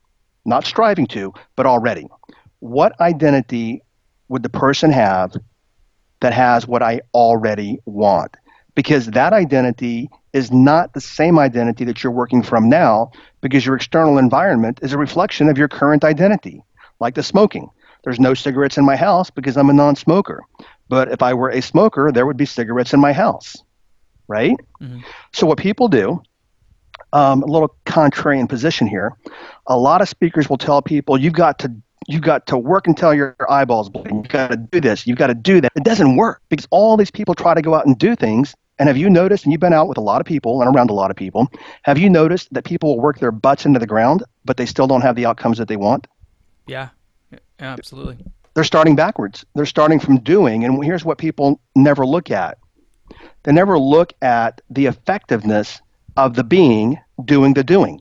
Not striving to, but already. What identity would the person have that has what I already want? Because that identity is not the same identity that you're working from now, because your external environment is a reflection of your current identity. Like the smoking. There's no cigarettes in my house because I'm a non-smoker. But if I were a smoker, there would be cigarettes in my house, right? Mm-hmm. So what people do, um, a little contrarian position here, a lot of speakers will tell people, you've got to You've got to work until your eyeballs bleed. You've got to do this. You've got to do that. It doesn't work, because all these people try to go out and do things. And have you noticed, and you've been out with a lot of people and around a lot of people, have you noticed that people will work their butts into the ground, but they still don't have the outcomes that they want? Yeah, yeah, absolutely. They're starting backwards. They're starting from doing. And here's what people never look at. They never look at the effectiveness of the being doing the doing.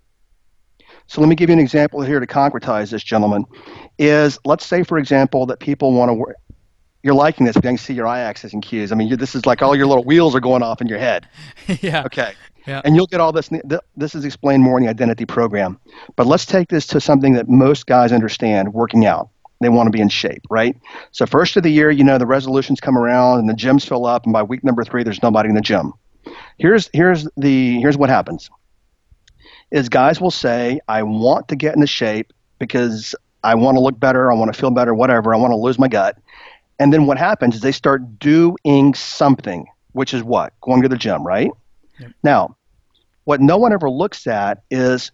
So let me give you an example here to concretize this, gentlemen. Is, let's say, for example, that people want to work. You're liking this, but I can see your eye accessing cues. I mean, you, this is like all your little wheels are going off in your head. Yeah. Okay. Yeah. And you'll get all this. This is explained more in the identity program. But let's take this to something that most guys understand, working out. They want to be in shape, right? So first of the year, you know, the resolutions come around and the gyms fill up. And by week number three, there's nobody in the gym. Here's, here's, the, here's what happens. Is guys will say, I want to get into shape because I want to look better, I want to feel better, whatever, I want to lose my gut. And then what happens is they start doing something, which is what? Going to the gym, right? Yep. Now, what no one ever looks at is,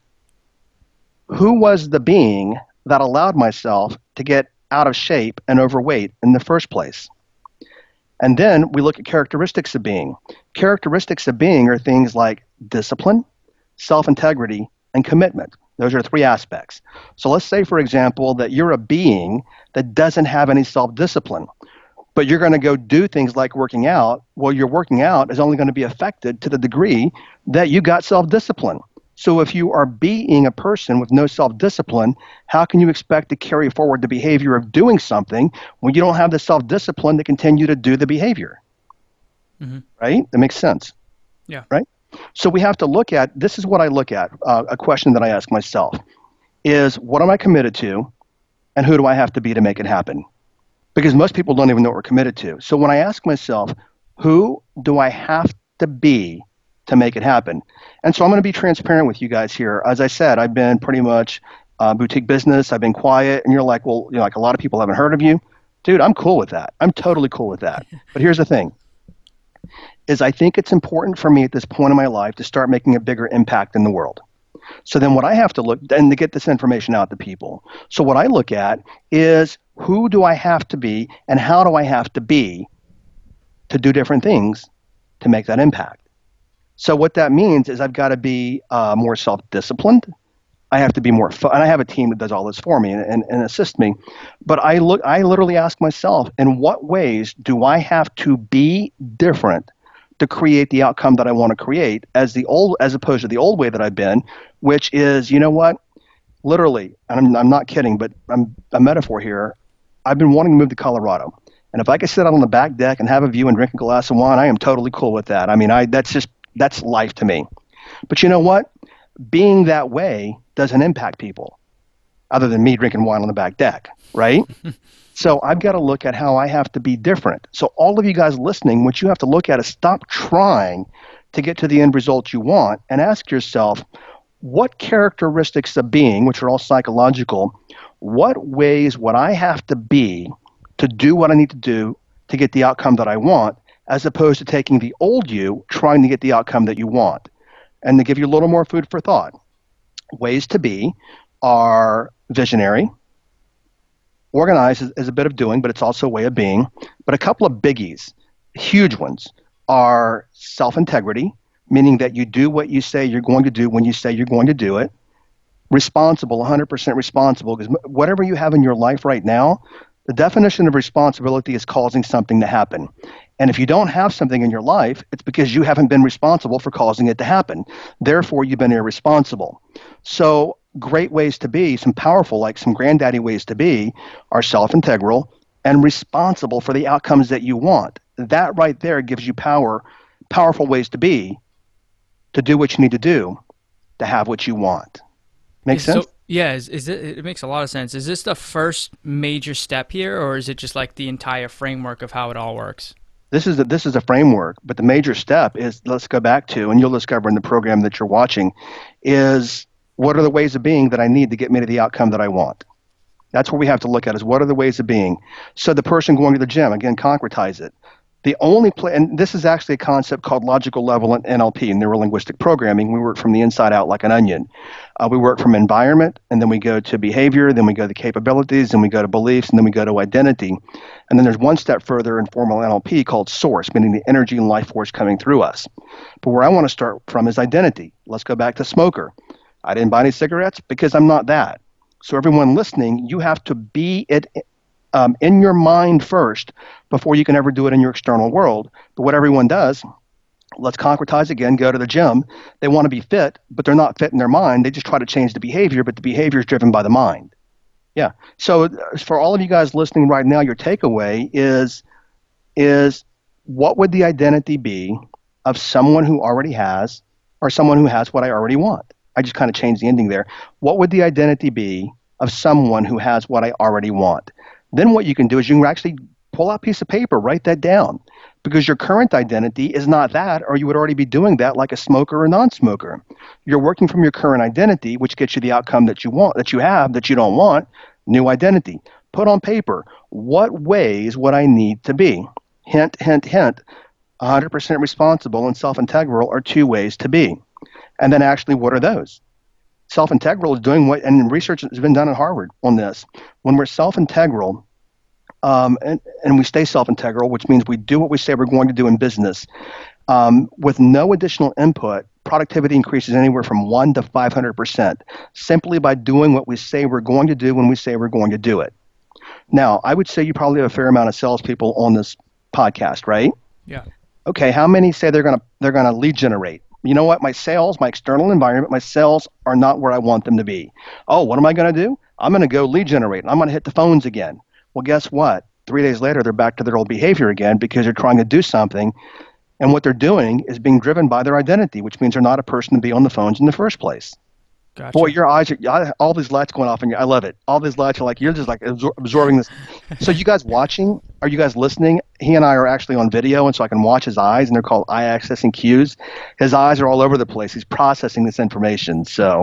who was the being that allowed myself to get out of shape and overweight in the first place? And then we look at characteristics of being. Characteristics of being are things like discipline, self-integrity, and commitment. Those are three aspects. So let's say, for example, that you're a being that doesn't have any self-discipline, but you're going to go do things like working out. Well, your working out is only going to be affected to the degree that you got self-discipline. So if you are being a person with no self-discipline, how can you expect to carry forward the behavior of doing something when you don't have the self-discipline to continue to do the behavior? Mm-hmm. Right? That makes sense. Yeah. Right? So we have to look at, this is what I look at, uh, a question that I ask myself is, what am I committed to, and who do I have to be to make it happen? Because most people don't even know what we're committed to. So when I ask myself, who do I have to be to make it happen? And so I'm going to be transparent with you guys here. As I said, I've been pretty much uh, boutique business. I've been quiet. And you're like, well, you know, like a lot of people haven't heard of you. Dude, I'm cool with that. I'm totally cool with that. But here's the thing, is I think it's important for me at this point in my life to start making a bigger impact in the world. So then what I have to look, and to get this information out to people. So what I look at is, who do I have to be and how do I have to be to do different things to make that impact? So what that means is I've got to be uh, more self-disciplined. I have to be more fun. And I have a team that does all this for me and, and, and assist me. But I look, I literally ask myself, in what ways do I have to be different to create the outcome that I want to create, as the old, as opposed to the old way that I've been, which is, you know what, literally, and I'm, I'm not kidding, but I'm a metaphor here. I've been wanting to move to Colorado, and if I could sit out on the back deck and have a view and drink a glass of wine, I am totally cool with that. I mean, I that's just that's life to me. But you know what? Being that way doesn't impact people, other than me drinking wine on the back deck, right? So I've got to look at how I have to be different. So all of you guys listening, what you have to look at is stop trying to get to the end result you want and ask yourself, what characteristics of being, which are all psychological, what ways would I have to be to do what I need to do to get the outcome that I want, as opposed to taking the old you, trying to get the outcome that you want? And to give you a little more food for thought, ways to be are visionary. Organized is, is a bit of doing, but it's also a way of being. But a couple of biggies, huge ones, are self-integrity, meaning that you do what you say you're going to do when you say you're going to do it. Responsible, one hundred percent responsible, because whatever you have in your life right now, the definition of responsibility is causing something to happen. And if you don't have something in your life, it's because you haven't been responsible for causing it to happen. Therefore, you've been irresponsible. So great ways to be, some powerful, like some granddaddy ways to be, are self-integral and responsible for the outcomes that you want. That right there gives you power, powerful ways to be, to do what you need to do, to have what you want. Make sense? So, yeah, is, is it, it makes a lot of sense. Is this the first major step here, or is it just like the entire framework of how it all works? This is a, this is a framework, but the major step is, let's go back to, and you'll discover in the program that you're watching, is what are the ways of being that I need to get me to the outcome that I want? That's what we have to look at, is what are the ways of being? So the person going to the gym, again, concretize it. The only play, and this is actually a concept called logical level in N L P, neuro-linguistic programming. We work from the inside out like an onion. Uh, we work from environment, and then we go to behavior, then we go to capabilities, then we go to beliefs, and then we go to identity. And then there's one step further in formal N L P called source, meaning the energy and life force coming through us. But where I want to start from is identity. Let's go back to smoker. I didn't buy any cigarettes because I'm not that. So everyone listening, you have to be it um, in your mind first before you can ever do it in your external world. But what everyone does, let's concretize again, go to the gym. They want to be fit, but they're not fit in their mind. They just try to change the behavior, but the behavior is driven by the mind. Yeah. So for all of you guys listening right now, your takeaway is, is what would the identity be of someone who already has, or someone who has what I already want? I just kind of changed the ending there. What would the identity be of someone who has what I already want? Then what you can do is you can actually pull out a piece of paper, write that down, because your current identity is not that, or you would already be doing that like a smoker or non-smoker. You're working from your current identity, which gets you the outcome that you want, that you have, that you don't want. New identity. Put on paper, what ways would I need to be? Hint, hint, hint. one hundred percent responsible and self-integral are two ways to be. And then actually, what are those? Self-integral is doing what, and research has been done at Harvard on this. When we're self-integral, um, and, and we stay self-integral, which means we do what we say we're going to do in business, um, with no additional input, productivity increases anywhere from one to five hundred percent, simply by doing what we say we're going to do when we say we're going to do it. Now, I would say you probably have a fair amount of salespeople on this podcast, right? Yeah. Okay, how many say they're gonna they're gonna lead generate? You know what? My sales, my external environment, my sales are not where I want them to be. Oh, what am I gonna do? I'm gonna go lead generate. And I'm gonna hit the phones again. Well, guess what? Three days later, they're back to their old behavior again because they're trying to do something, and what they're doing is being driven by their identity, which means they're not a person to be on the phones in the first place. Gotcha. Boy, your eyes are, all these lights going off, and I love it. All these lights are like, you're just like absor- absorbing this. So you guys watching? Are you guys listening? He and I are actually on video, and so I can watch his eyes, and they're called eye accessing cues. His eyes are all over the place. He's processing this information. So,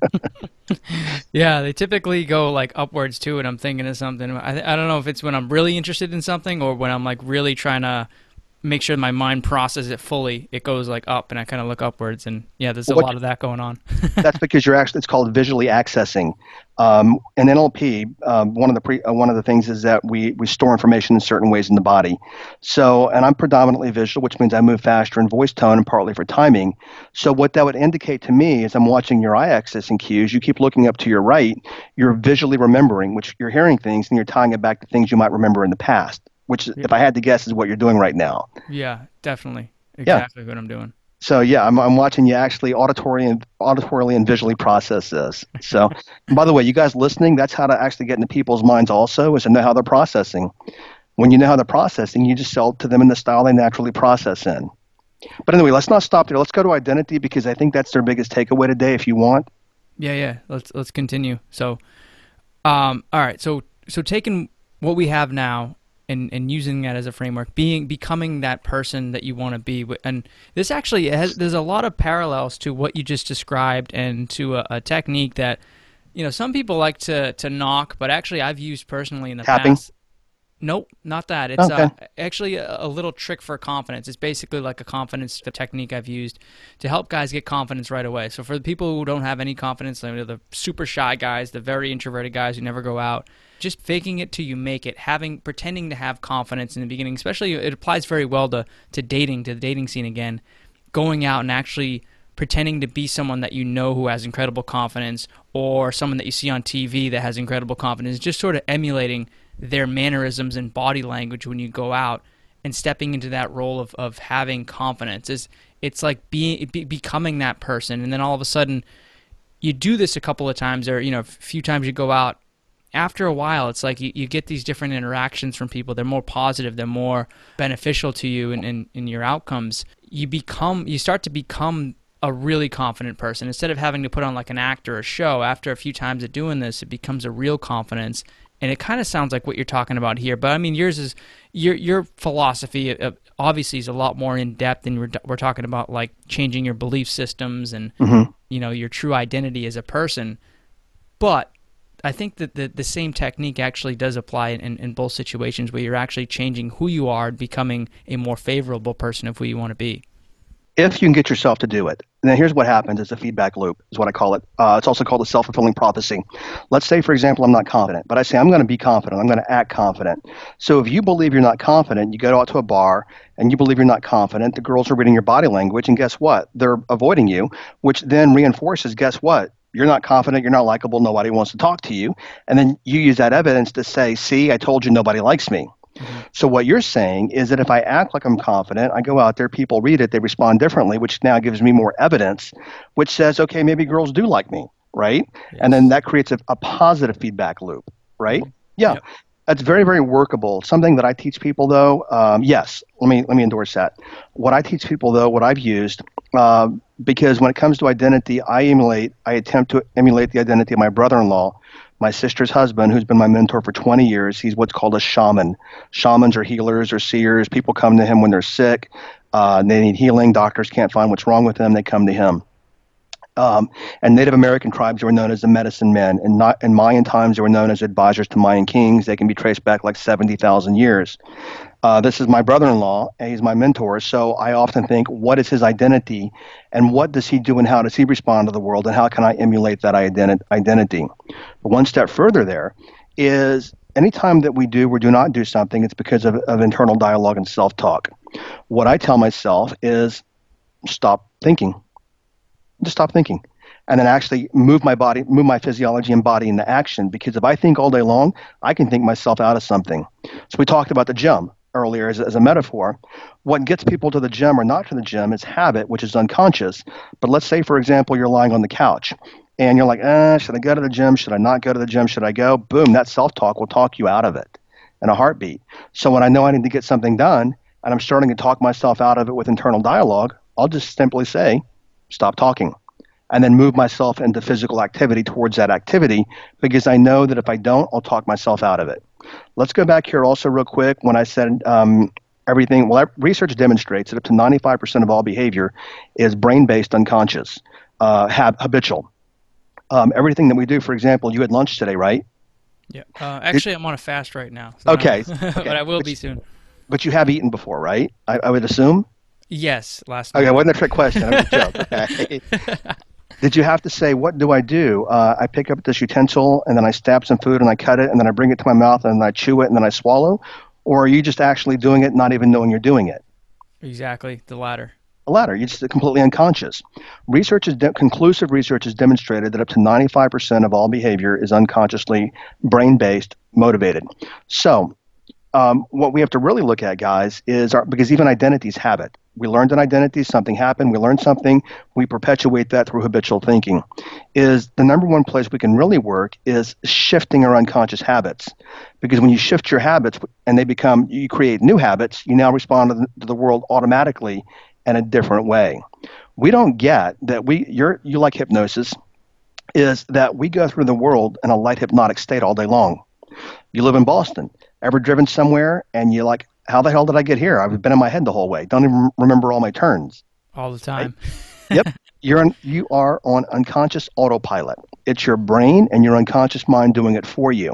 yeah, they typically go like upwards too, and I'm thinking of something. I, I don't know if it's when I'm really interested in something or when I'm like really trying to make sure my mind processes it fully. It goes like up, and I kind of look upwards, and yeah, there's a What- lot of that going on. that's because you're actually, it's called visually accessing. Um, in N L P, um, one of the pre, uh, one of the things is that we we store information in certain ways in the body. So, and I'm predominantly visual, which means I move faster in voice tone and partly for timing. So what that would indicate to me is I'm watching your eye accessing cues. You keep looking up to your right. You're visually remembering, which you're hearing things and you're tying it back to things you might remember in the past, which, if I had to guess, is what you're doing right now. Yeah, definitely. Exactly what I'm doing. So yeah, I'm I'm watching you actually auditory and auditorily and visually process this. So, and by the way, you guys listening, that's how to actually get into people's minds also, is to know how they're processing. When you know how they're processing, you just sell to them in the style they naturally process in. But anyway, let's not stop there. Let's go to identity because I think that's their biggest takeaway today. If you want, Yeah, yeah. Let's let's continue. So, um, all right. So so taking what we have now and and using that as a framework, being becoming that person that you want to be, and this actually has there's a lot of parallels to what you just described and to a, a technique that, you know, some people like to to knock, but actually I've used personally in the Tapping? past. Nope, not that. It's Okay. uh, actually a, a little trick for confidence. It's basically like a confidence technique I've used to help guys get confidence right away. So for the people who don't have any confidence, like the super shy guys, the very introverted guys who never go out, just faking it till you make it, having pretending to have confidence in the beginning, especially it applies very well to, to dating, to the dating scene again, going out and actually pretending to be someone that you know who has incredible confidence or someone that you see on T V that has incredible confidence, just sort of emulating their mannerisms and body language when you go out and stepping into that role of, of having confidence. Is it's like being be, becoming that person, and then all of a sudden you do this a couple of times, or you know, a few times you go out. After a while, it's like you, you get these different interactions from people. They're more positive. They're more beneficial to you and in, in, in your outcomes. You become, you start to become a really confident person. Instead of having to put on like an act or a show, after a few times of doing this, it becomes a real confidence. And it kind of sounds like what you're talking about here. But I mean, yours is, your your philosophy uh, obviously is a lot more in depth, and we're, we're talking about like changing your belief systems and, mm-hmm. you know, your true identity as a person. But I think that the, the same technique actually does apply in, in both situations where you're actually changing who you are and becoming a more favorable person of who you want to be. If you can get yourself to do it. And then here's what happens. It's a feedback loop is what I call it. Uh, it's also called a self-fulfilling prophecy. Let's say, for example, I'm not confident, but I say I'm going to be confident. I'm going to act confident. So if you believe you're not confident, you go out to a bar and you believe you're not confident, the girls are reading your body language, and guess what? They're avoiding you, which then reinforces, guess what? You're not confident, you're not likable, nobody wants to talk to you. And then you use that evidence to say, see, I told you nobody likes me. Mm-hmm. So what you're saying is that if I act like I'm confident, I go out there, people read it, they respond differently, which now gives me more evidence, which says, okay, maybe girls do like me, right? Yes. And then that creates a, a positive feedback loop, right? Mm-hmm. Yeah. Yep. That's very, very workable. Something that I teach people, though, um, yes, let me let me endorse that. What I teach people, though, what I've used, uh, because when it comes to identity, I emulate, I attempt to emulate the identity of my brother-in-law, my sister's husband, who's been my mentor for twenty years. He's what's called a shaman. Shamans are healers or seers. People come to him when they're sick. Uh, they need healing. Doctors can't find what's wrong with them. They come to him. Um, and Native American tribes were known as the medicine men. And not, in Mayan times, they were known as advisors to Mayan kings. They can be traced back like seventy thousand years. Uh, this is my brother-in-law, and he's my mentor. So I often think, what is his identity, and what does he do, and how does he respond to the world, and how can I emulate that identi- identity? But one step further there is anytime that we do or do not do something, it's because of, of internal dialogue and self-talk. What I tell myself is stop thinking. Just stop thinking. and then actually move my body, move my physiology and body into action. Because if I think all day long, I can think myself out of something. So we talked about the gym earlier as, as a metaphor. What gets people to the gym or not to the gym is habit, which is unconscious. But let's say, for example, you're lying on the couch and you're like, eh, should I go to the gym? Should I not go to the gym? Should I go? Boom, that self-talk will talk you out of it in a heartbeat. So when I know I need to get something done and I'm starting to talk myself out of it with internal dialogue, I'll just simply say, stop talking, and then move myself into physical activity towards that activity, because I know that if I don't, I'll talk myself out of it. Let's go back here also real quick when I said um, everything. Well, research demonstrates that up to ninety-five percent of all behavior is brain-based, unconscious, uh, hab- habitual. Um, everything that we do, for example, you had lunch today, right? Yeah. Uh, actually, it, I'm on a fast right now. So okay. okay. But I will but be soon. But you have eaten before, right? I, I would assume? Yes, last night. Okay, wasn't a trick question. It was a joke. Okay. Did you have to say, what do I do? Uh, I pick up this utensil, and then I stab some food, and I cut it, and then I bring it to my mouth, and then I chew it, and then I swallow? Or are you just actually doing it, not even knowing you're doing it? Exactly, the latter. The latter. You're just completely unconscious. Research is de- conclusive research has demonstrated that up to ninety-five percent of all behavior is unconsciously brain-based, motivated. So um, what we have to really look at, guys, is our, because even identity is habit. We learned an identity, something happened, we learned something, we perpetuate that through habitual thinking. Is the number one place we can really work is shifting our unconscious habits. Because when you shift your habits and they become, you create new habits, you now respond to the, to the world automatically in a different way. We don't get that we, you're, you like hypnosis, is that we go through the world in a light hypnotic state all day long. You live in Boston. Ever driven somewhere and you're like, how the hell did I get here? I've been in my head the whole way. Don't even remember all my turns. All the time. Right? Yep. You're on, you are on unconscious autopilot. It's your brain and your unconscious mind doing it for you.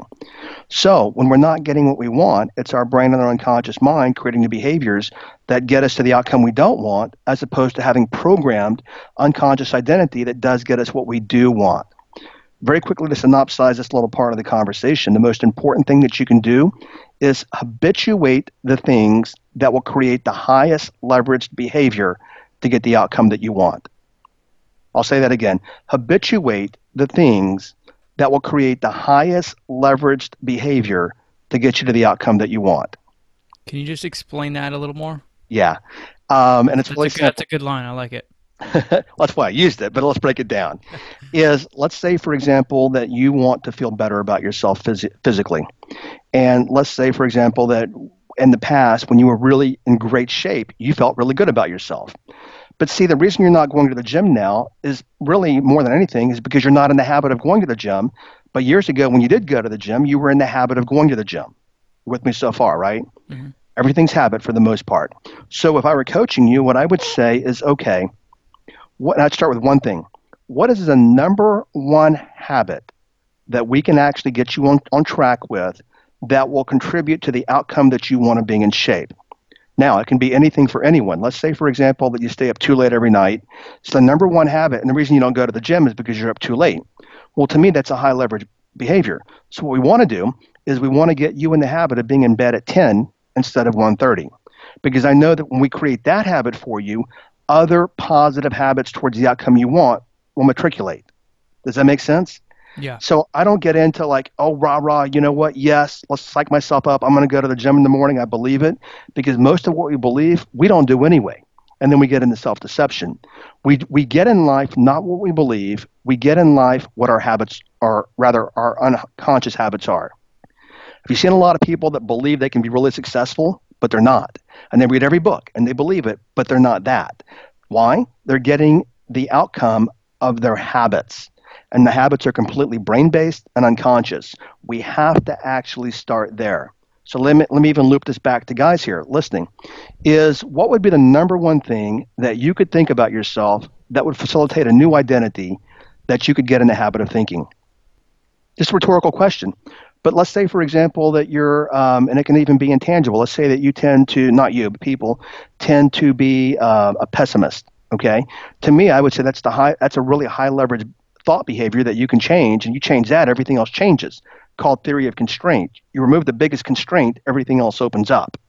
So when we're not getting what we want, it's our brain and our unconscious mind creating the behaviors that get us to the outcome we don't want, as opposed to having programmed unconscious identity that does get us what we do want. Very quickly to synopsize this little part of the conversation, the most important thing that you can do is habituate the things that will create the highest leveraged behavior to get the outcome that you want. I'll say that again. Habituate the things that will create the highest leveraged behavior to get you to the outcome that you want. Can you just explain that a little more? Yeah. Um, and it's that's really a, simple. That's a good line. I like it. That's why I used it, but let's break it down. Is let's say, for example, that you want to feel better about yourself phys- physically. And let's say, for example, that in the past, when you were really in great shape, you felt really good about yourself. But see, the reason you're not going to the gym now is really more than anything is because you're not in the habit of going to the gym. But years ago, when you did go to the gym, you were in the habit of going to the gym. With me so far, right? Mm-hmm. Everything's habit for the most part. So if I were coaching you, what I would say is, okay, what, I'd start with one thing. What is the number one habit that we can actually get you on, on track with that will contribute to the outcome that you want to be in shape? Now, it can be anything for anyone. Let's say, for example, that you stay up too late every night. It's the number one habit, and the reason you don't go to the gym is because you're up too late. Well, to me, that's a high leverage behavior. So what we want to do is we want to get you in the habit of being in bed at ten instead of one thirty. Because I know that when we create that habit for you, other positive habits towards the outcome you want will matriculate. Does that make sense? Yeah. So I don't get into like, oh, rah, rah, you know what? Yes, let's psych myself up. I'm going to go to the gym in the morning. I believe it. Because most of what we believe, we don't do anyway. And then we get into self-deception. We we get in life not what we believe. We get in life what our habits are, rather our unconscious habits are. Have you seen a lot of people that believe they can be really successful, but they're not? And they read every book and they believe it, but they're not that. Why? They're getting the outcome of their habits. And the habits are completely brain-based and unconscious. We have to actually start there. So let me, let me even loop this back to guys here listening. Is what would be the number one thing that you could think about yourself that would facilitate a new identity that you could get in the habit of thinking? Just a rhetorical question. But let's say, for example, that you're, um, and it can even be intangible. Let's say that you tend to, not you, but people tend to be uh, a pessimist. Okay. To me, I would say that's the high. That's a really high leverage thought behavior that you can change, and you change that, everything else changes. Called theory of constraint. You remove the biggest constraint, everything else opens up.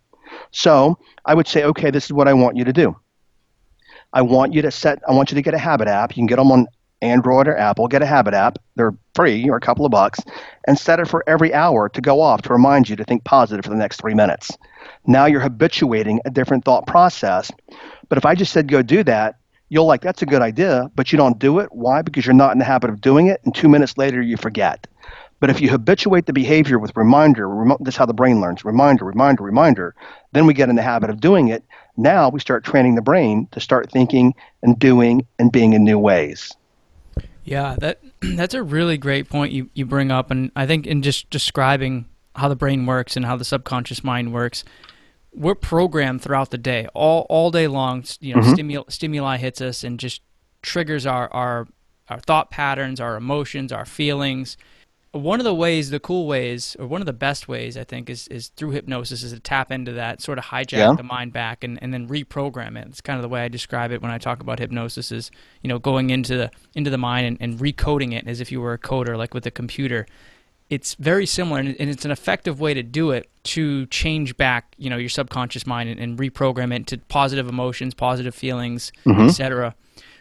So I would say, okay, this is what I want you to do. I want you to set. I want you to get a habit app. You can get them on Android or Apple, get a habit app. They're free or a couple of bucks, and set it for every hour to go off to remind you to think positive for the next three minutes. Now you're habituating a different thought process. But if I just said go do that, you'll like, that's a good idea, but you don't do it. Why? Because you're not in the habit of doing it, and two minutes later you forget. But if you habituate the behavior with reminder, rem- this is how the brain learns, reminder, reminder, reminder, then we get in the habit of doing it. Now we start training the brain to start thinking and doing and being in new ways. Yeah, that that's a really great point you, you bring up. And I think in just describing how the brain works and how the subconscious mind works, we're programmed throughout the day, all all day long. You know, mm-hmm. stimuli, stimuli hits us and just triggers our, our our thought patterns, our emotions, our feelings. One of the ways, the cool ways, or one of the best ways, I think, is is through hypnosis, is to tap into that, sort of hijack yeah. the mind back and, and then reprogram it. It's kind of the way I describe it when I talk about hypnosis is, you know, going into the into the mind and, and recoding it as if you were a coder, like with a computer. It's very similar, and it's an effective way to do it, to change back, you know, your subconscious mind and, and reprogram it into positive emotions, positive feelings, mm-hmm. et cetera.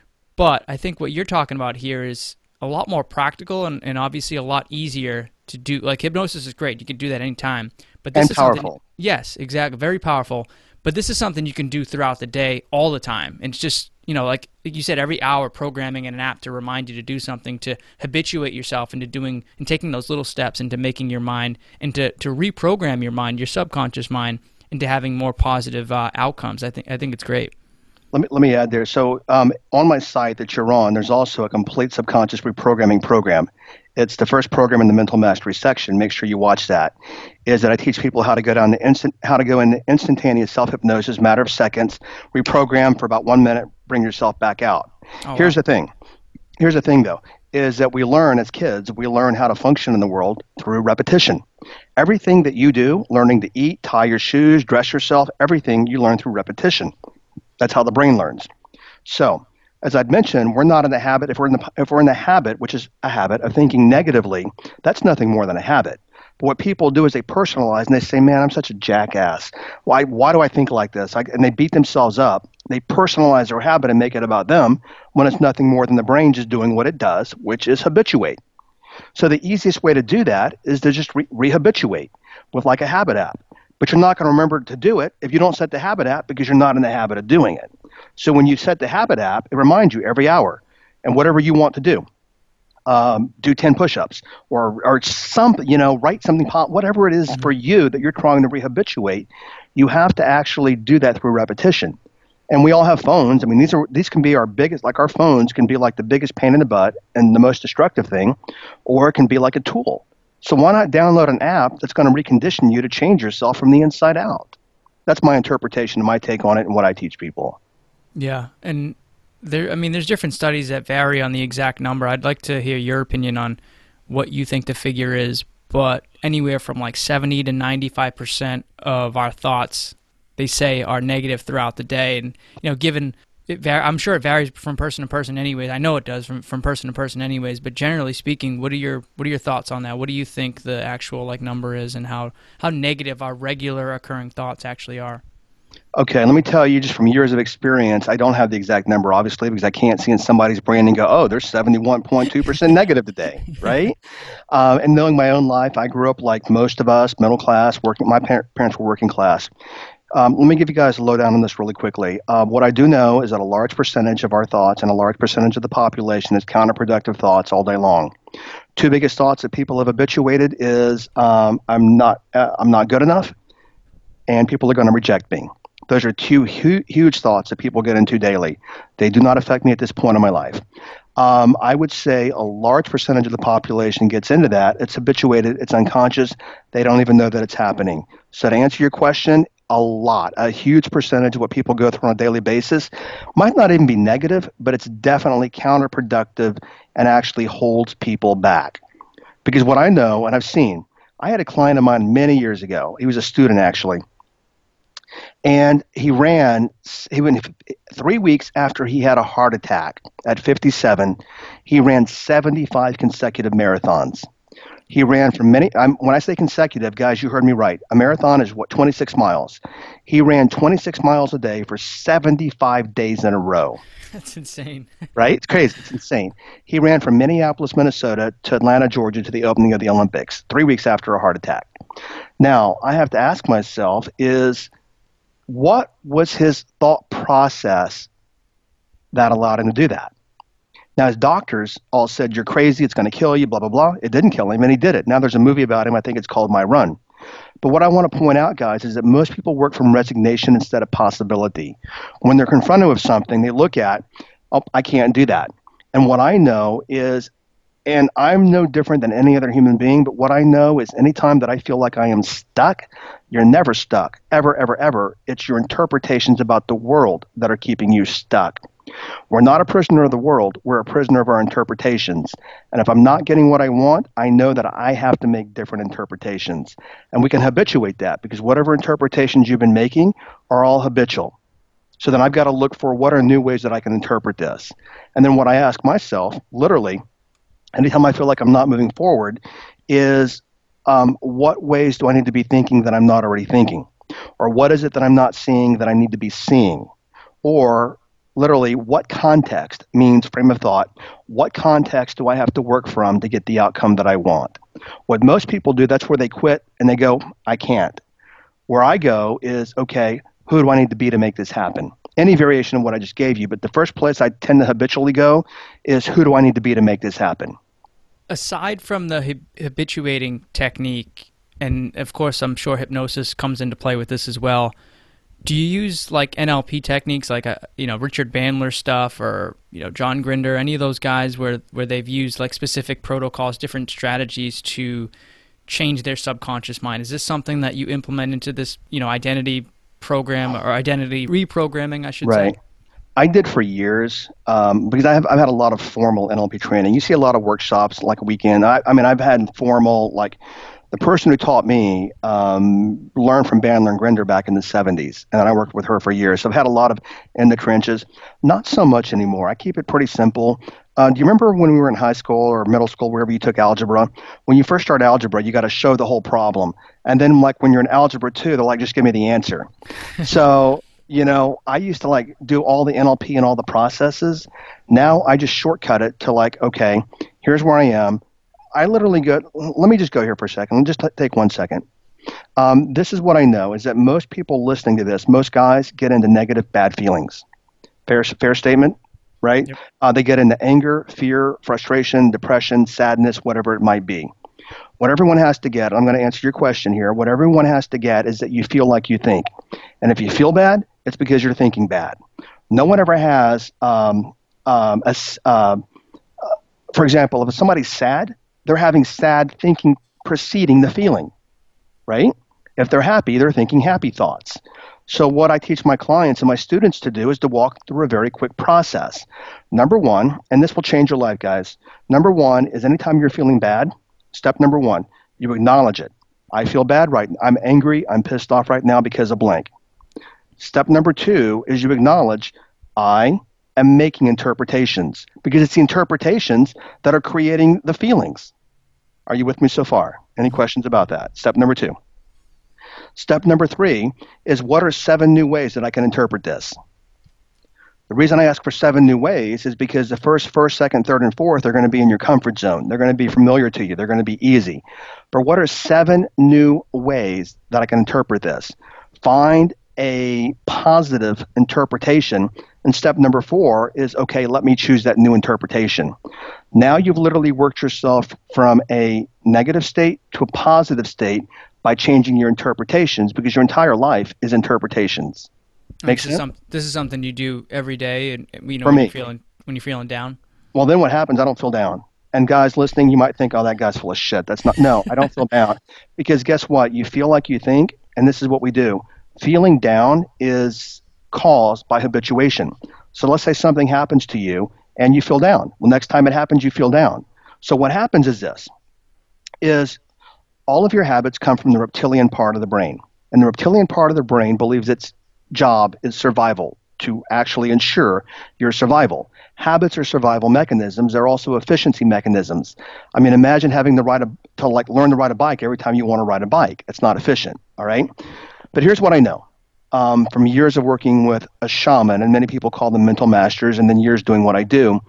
But I think what you're talking about here is a lot more practical and, and obviously a lot easier to do. Like, hypnosis is great. You can do that anytime. But this and is powerful. Yes, exactly. Very powerful. But this is something you can do throughout the day all the time. And it's just, you know, like you said, every hour programming in an app to remind you to do something, to habituate yourself into doing and taking those little steps into making your mind and to, to reprogram your mind, your subconscious mind, into having more positive uh, outcomes. I think I think it's great. Let me let me add there. So um, on my site that you're on, there's also a complete subconscious reprogramming program. It's the first program in the mental mastery section. Make sure you watch that. Is that I teach people how to go down the instant, how to go into instantaneous self hypnosis, matter of seconds, reprogram for about one minute, bring yourself back out. Oh, Here's wow. the thing. Here's the thing though, is that we learn as kids, we learn how to function in the world through repetition. Everything that you do, learning to eat, tie your shoes, dress yourself, everything you learn through repetition. That's how the brain learns. So, as I'd mentioned, we're not in the habit, if we're in the if we're in the habit, which is a habit of thinking negatively, that's nothing more than a habit. But what people do is they personalize and they say, man, I'm such a jackass. Why why do I think like this? I, and they beat themselves up. They personalize their habit and make it about them when it's nothing more than the brain just doing what it does, which is habituate. So the easiest way to do that is to just re- rehabituate with like a habit app. But you're not going to remember to do it if you don't set the habit app because you're not in the habit of doing it. So when you set the habit app, it reminds you every hour and whatever you want to do. Um, do ten push-ups or or something, you know, write something, whatever it is for you that you're trying to rehabituate. You have to actually do that through repetition. And we all have phones. I mean, these are these can be our biggest, like our phones can be like the biggest pain in the butt and the most destructive thing, or it can be like a tool. So why not download an app that's going to recondition you to change yourself from the inside out? That's my interpretation, my take on it, and what I teach people. Yeah, and there, I mean, there's different studies that vary on the exact number. I'd like to hear your opinion on what you think the figure is, but anywhere from like seventy to ninety-five percent of our thoughts, they say, are negative throughout the day. And, you know, given It var- I'm sure it varies from person to person anyways. I know it does from, from person to person anyways, but generally speaking, what are your what are your thoughts on that? What do you think the actual like number is and how, how negative our regular occurring thoughts actually are? Okay, let me tell you just from years of experience, I don't have the exact number obviously because I can't see in somebody's brain and go, oh, there's seventy-one point two percent negative today, right? Uh, and knowing my own life, I grew up like most of us, middle class, working. My par- parents were working class. Um, let me give you guys a lowdown on this really quickly. Uh, what I do know is that a large percentage of our thoughts and a large percentage of the population is counterproductive thoughts all day long. Two biggest thoughts that people have habituated is um, I'm not uh, I'm not good enough, and people are going to reject me. Those are two hu- huge thoughts that people get into daily. They do not affect me at this point in my life. Um, I would say a large percentage of the population gets into that. It's habituated. It's unconscious. They don't even know that it's happening. So to answer your question, a lot, a huge percentage of what people go through on a daily basis might not even be negative, but it's definitely counterproductive and actually holds people back. Because what I know and I've seen, I had a client of mine many years ago. He was a student actually. And he ran, he went three weeks after he had a heart attack at fifty-seven, he ran seventy-five consecutive marathons. He ran from many, I'm, when I say consecutive, guys, you heard me right. A marathon is what, twenty-six miles. He ran twenty-six miles a day for seventy-five days in a row. That's insane. Right? It's crazy. It's insane. He ran from Minneapolis, Minnesota to Atlanta, Georgia to the opening of the Olympics, three weeks after a heart attack. Now, I have to ask myself is, what was his thought process that allowed him to do that? Now, his doctors all said, you're crazy, it's going to kill you, blah, blah, blah. It didn't kill him, and he did it. Now there's a movie about him. I think it's called My Run. But what I want to point out, guys, is that most people work from resignation instead of possibility. When they're confronted with something, they look at, oh, I can't do that. And what I know is, and I'm no different than any other human being, but what I know is anytime that I feel like I am stuck, you're never stuck, ever, ever, ever. It's your interpretations about the world that are keeping you stuck. We're not a prisoner of the world. We're a prisoner of our interpretations. And if I'm not getting what I want, I know that I have to make different interpretations. And we can habituate that because whatever interpretations you've been making are all habitual. So then I've got to look for what are new ways that I can interpret this. And then what I ask myself, literally, anytime I feel like I'm not moving forward, is um, what ways do I need to be thinking that I'm not already thinking? Or what is it that I'm not seeing that I need to be seeing? Or literally, what context means frame of thought? What context do I have to work from to get the outcome that I want? What most people do, that's where they quit and they go, I can't. Where I go is, okay, who do I need to be to make this happen? Any variation of what I just gave you, but the first place I tend to habitually go is who do I need to be to make this happen? Aside from the hab- habituating technique, and of course I'm sure hypnosis comes into play with this as well, do you use like N L P techniques, like a, you know Richard Bandler stuff, or you know John Grinder, any of those guys where where they've used like specific protocols, different strategies to change their subconscious mind? Is this something that you implement into this you know identity program or identity reprogramming, I should right. say? I did for years um, because I have I've had a lot of formal N L P training. You see a lot of workshops like a weekend. I, I mean, I've had formal like. The person who taught me um, learned from Bandler and Grinder back in the seventies, and I worked with her for years. So I've had a lot of in the trenches. Not so much anymore. I keep it pretty simple. Uh, do you remember when we were in high school or middle school, wherever you took algebra? When you first start algebra, you got to show the whole problem. And then like when you're in algebra two, they're like, just give me the answer. So, you know, I used to like do all the N L P and all the processes. Now I just shortcut it to like, okay, here's where I am. I literally go, let me just go here for a second. Let me just t- take one second. Um, this is what I know is that most people listening to this, most guys get into negative, bad feelings. Fair, fair statement, right? Yep. Uh, they get into anger, fear, frustration, depression, sadness, whatever it might be. What everyone has to get, I'm going to answer your question here. What everyone has to get is that you feel like you think. And if you feel bad, it's because you're thinking bad. No one ever has, um, um, a, uh, uh, for example, if somebody's sad, they're having sad thinking preceding the feeling, right? If they're happy, they're thinking happy thoughts. So what I teach my clients and my students to do is to walk through a very quick process. Number one, and this will change your life, guys. Number one is anytime you're feeling bad, step number one, you acknowledge it. I feel bad right now. I'm angry. I'm pissed off right now because of blank. Step number two is you acknowledge I am making interpretations because it's the interpretations that are creating the feelings. Are you with me so far? Any questions about that? Step number two. Step number three is what are seven new ways that I can interpret this? The reason I ask for seven new ways is because the first, first, second, third, and fourth are going to be in your comfort zone. They're going to be familiar to you. They're going to be easy. But what are seven new ways that I can interpret this? Find a positive interpretation. And step number four is, okay, let me choose that new interpretation. Now you've literally worked yourself from a negative state to a positive state by changing your interpretations because your entire life is interpretations. Makes this, is sense? some, this is something you do every day, and you know For when me. you're feeling when you're feeling down. Well, then what happens? I don't feel down. And guys listening, you might think, "Oh, that guy's full of shit." That's not. No, I don't feel down because guess what? You feel like you think, and this is what we do. Feeling down is caused by habituation. So let's say something happens to you and you feel down. Well, next time it happens, you feel down. So what happens is this: is all of your habits come from the reptilian part of the brain, and the reptilian part of the brain believes its job is survival. to actually ensure your survival. Habits are survival mechanisms. They're also efficiency mechanisms. I mean, imagine having to ride a, to like learn to ride a bike every time you want to ride a bike. It's not efficient, all right? But here's what I know. Um, from years of working with a shaman, and many people call them mental masters, and then years doing what I do,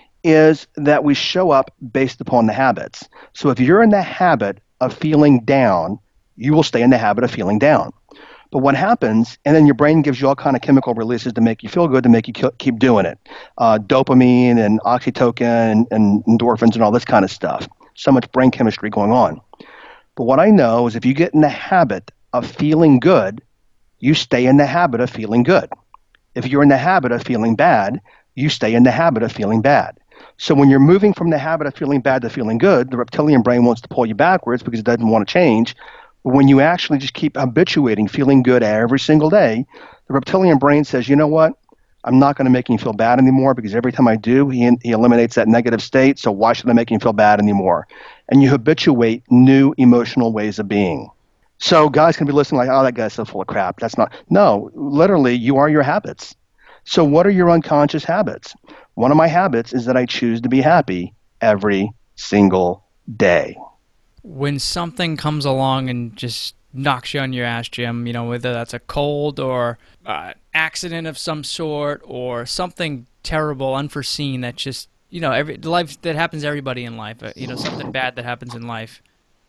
is that we show up based upon the habits. So if you're in the habit of feeling down, you will stay in the habit of feeling down. But what happens, and then your brain gives you all kind of chemical releases to make you feel good, to make you keep doing it. Uh, dopamine and oxytocin and, and endorphins and all this kind of stuff. So much brain chemistry going on. But what I know is if you get in the habit of feeling good, you stay in the habit of feeling good. If you're in the habit of feeling bad, you stay in the habit of feeling bad. So when you're moving from the habit of feeling bad to feeling good, the reptilian brain wants to pull you backwards because it doesn't want to change. But when you actually just keep habituating feeling good every single day, the reptilian brain says, you know what? I'm not going to make him feel bad anymore because every time I do, he, he eliminates that negative state. So why should I make him feel bad anymore? And you habituate new emotional ways of being. So guys can be listening like, oh, that guy's so full of crap. That's not. No, literally, you are your habits. So what are your unconscious habits? One of my habits is that I choose to be happy every single day. When something comes along and just knocks you on your ass, Jim, you know, whether that's a cold or uh, accident of some sort or something terrible, unforeseen that just, you know, every life that happens to everybody in life, uh, you know, something bad that happens in life.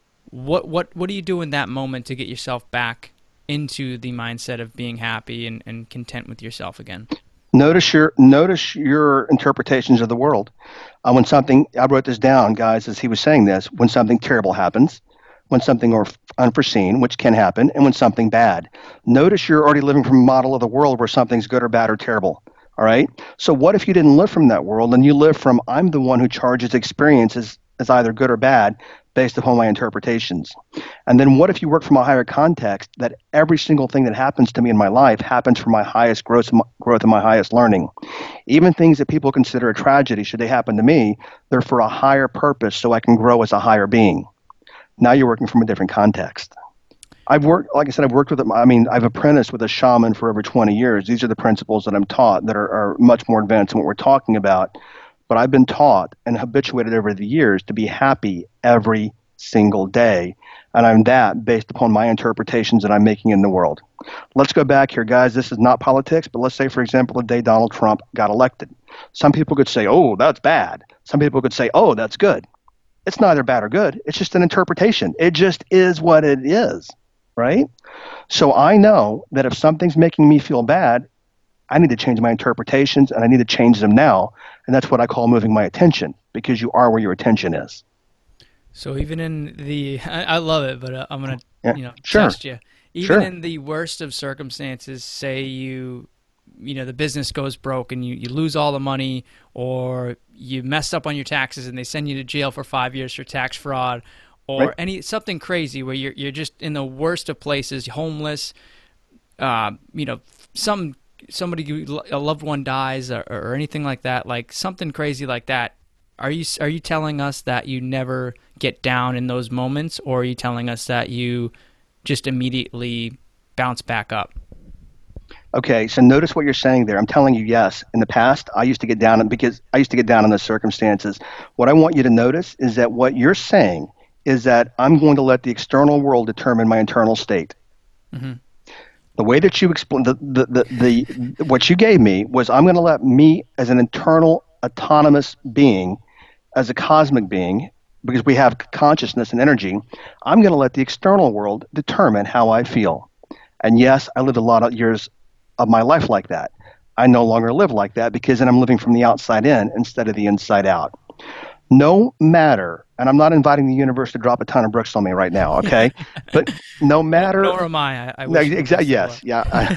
What what what do you do in that moment to get yourself back into the mindset of being happy and, and content with yourself again? Notice your notice your interpretations of the world. Uh, when something, I wrote this down, guys, as he was saying this, when something terrible happens, when something or unforeseen, which can happen, and when something bad. Notice you're already living from a model of the world where something's good or bad or terrible. All right? So what if you didn't live from that world and you live from, I'm the one who charges experiences as either good or bad based upon my interpretations. And then what if you work from a higher context that every single thing that happens to me in my life happens for my highest growth, growth and my highest learning. Even things that people consider a tragedy, should they happen to me, they're for a higher purpose so I can grow as a higher being. Now you're working from a different context. I've worked, like I said, I've worked with, I mean, I've apprenticed with a shaman for over twenty years. These are the principles that I'm taught that are, are much more advanced than what we're talking about. But I've been taught and habituated over the years to be happy every single day. And I'm that based upon my interpretations that I'm making in the world. Let's go back here, guys. This is not politics, but let's say, for example, the day Donald Trump got elected. Some people could say, oh, that's bad. Some people could say, oh, that's good. It's neither bad or good. It's just an interpretation. It just is what it is, right? So I know that if something's making me feel bad, I need to change my interpretations, and I need to change them now. And that's what I call moving my attention, because you are where your attention is. So even in the, I, I love it, but uh, I'm going to, yeah, you know, sure. test you. Even sure. in the worst of circumstances, say you, you know, the business goes broke and you, you lose all the money, or you messed up on your taxes and they send you to jail for five years for tax fraud, or right. any something crazy where you're you're just in the worst of places, homeless, uh, you know, some somebody, a loved one dies, or, or anything like that, like something crazy like that. Are you are you telling us that you never get down in those moments, or are you telling us that you just immediately bounce back up? Okay, so notice what you're saying there. I'm telling you, yes. In the past, I used to get down because I used to get down in those circumstances. What I want you to notice is that what you're saying is that I'm going to let the external world determine my internal state. Mm-hmm. The way that you explain the, the, the, the what you gave me was I'm going to let me as an internal autonomous being, as a cosmic being, because we have consciousness and energy, I'm going to let the external world determine how I feel. And yes, I lived a lot of years of my life like that. I no longer live like that because then I'm living from the outside in instead of the inside out. No matter, and I'm not inviting the universe to drop a ton of bricks on me right now, okay? But no matter... Nor am I. I, I no, exactly. Yes, yeah.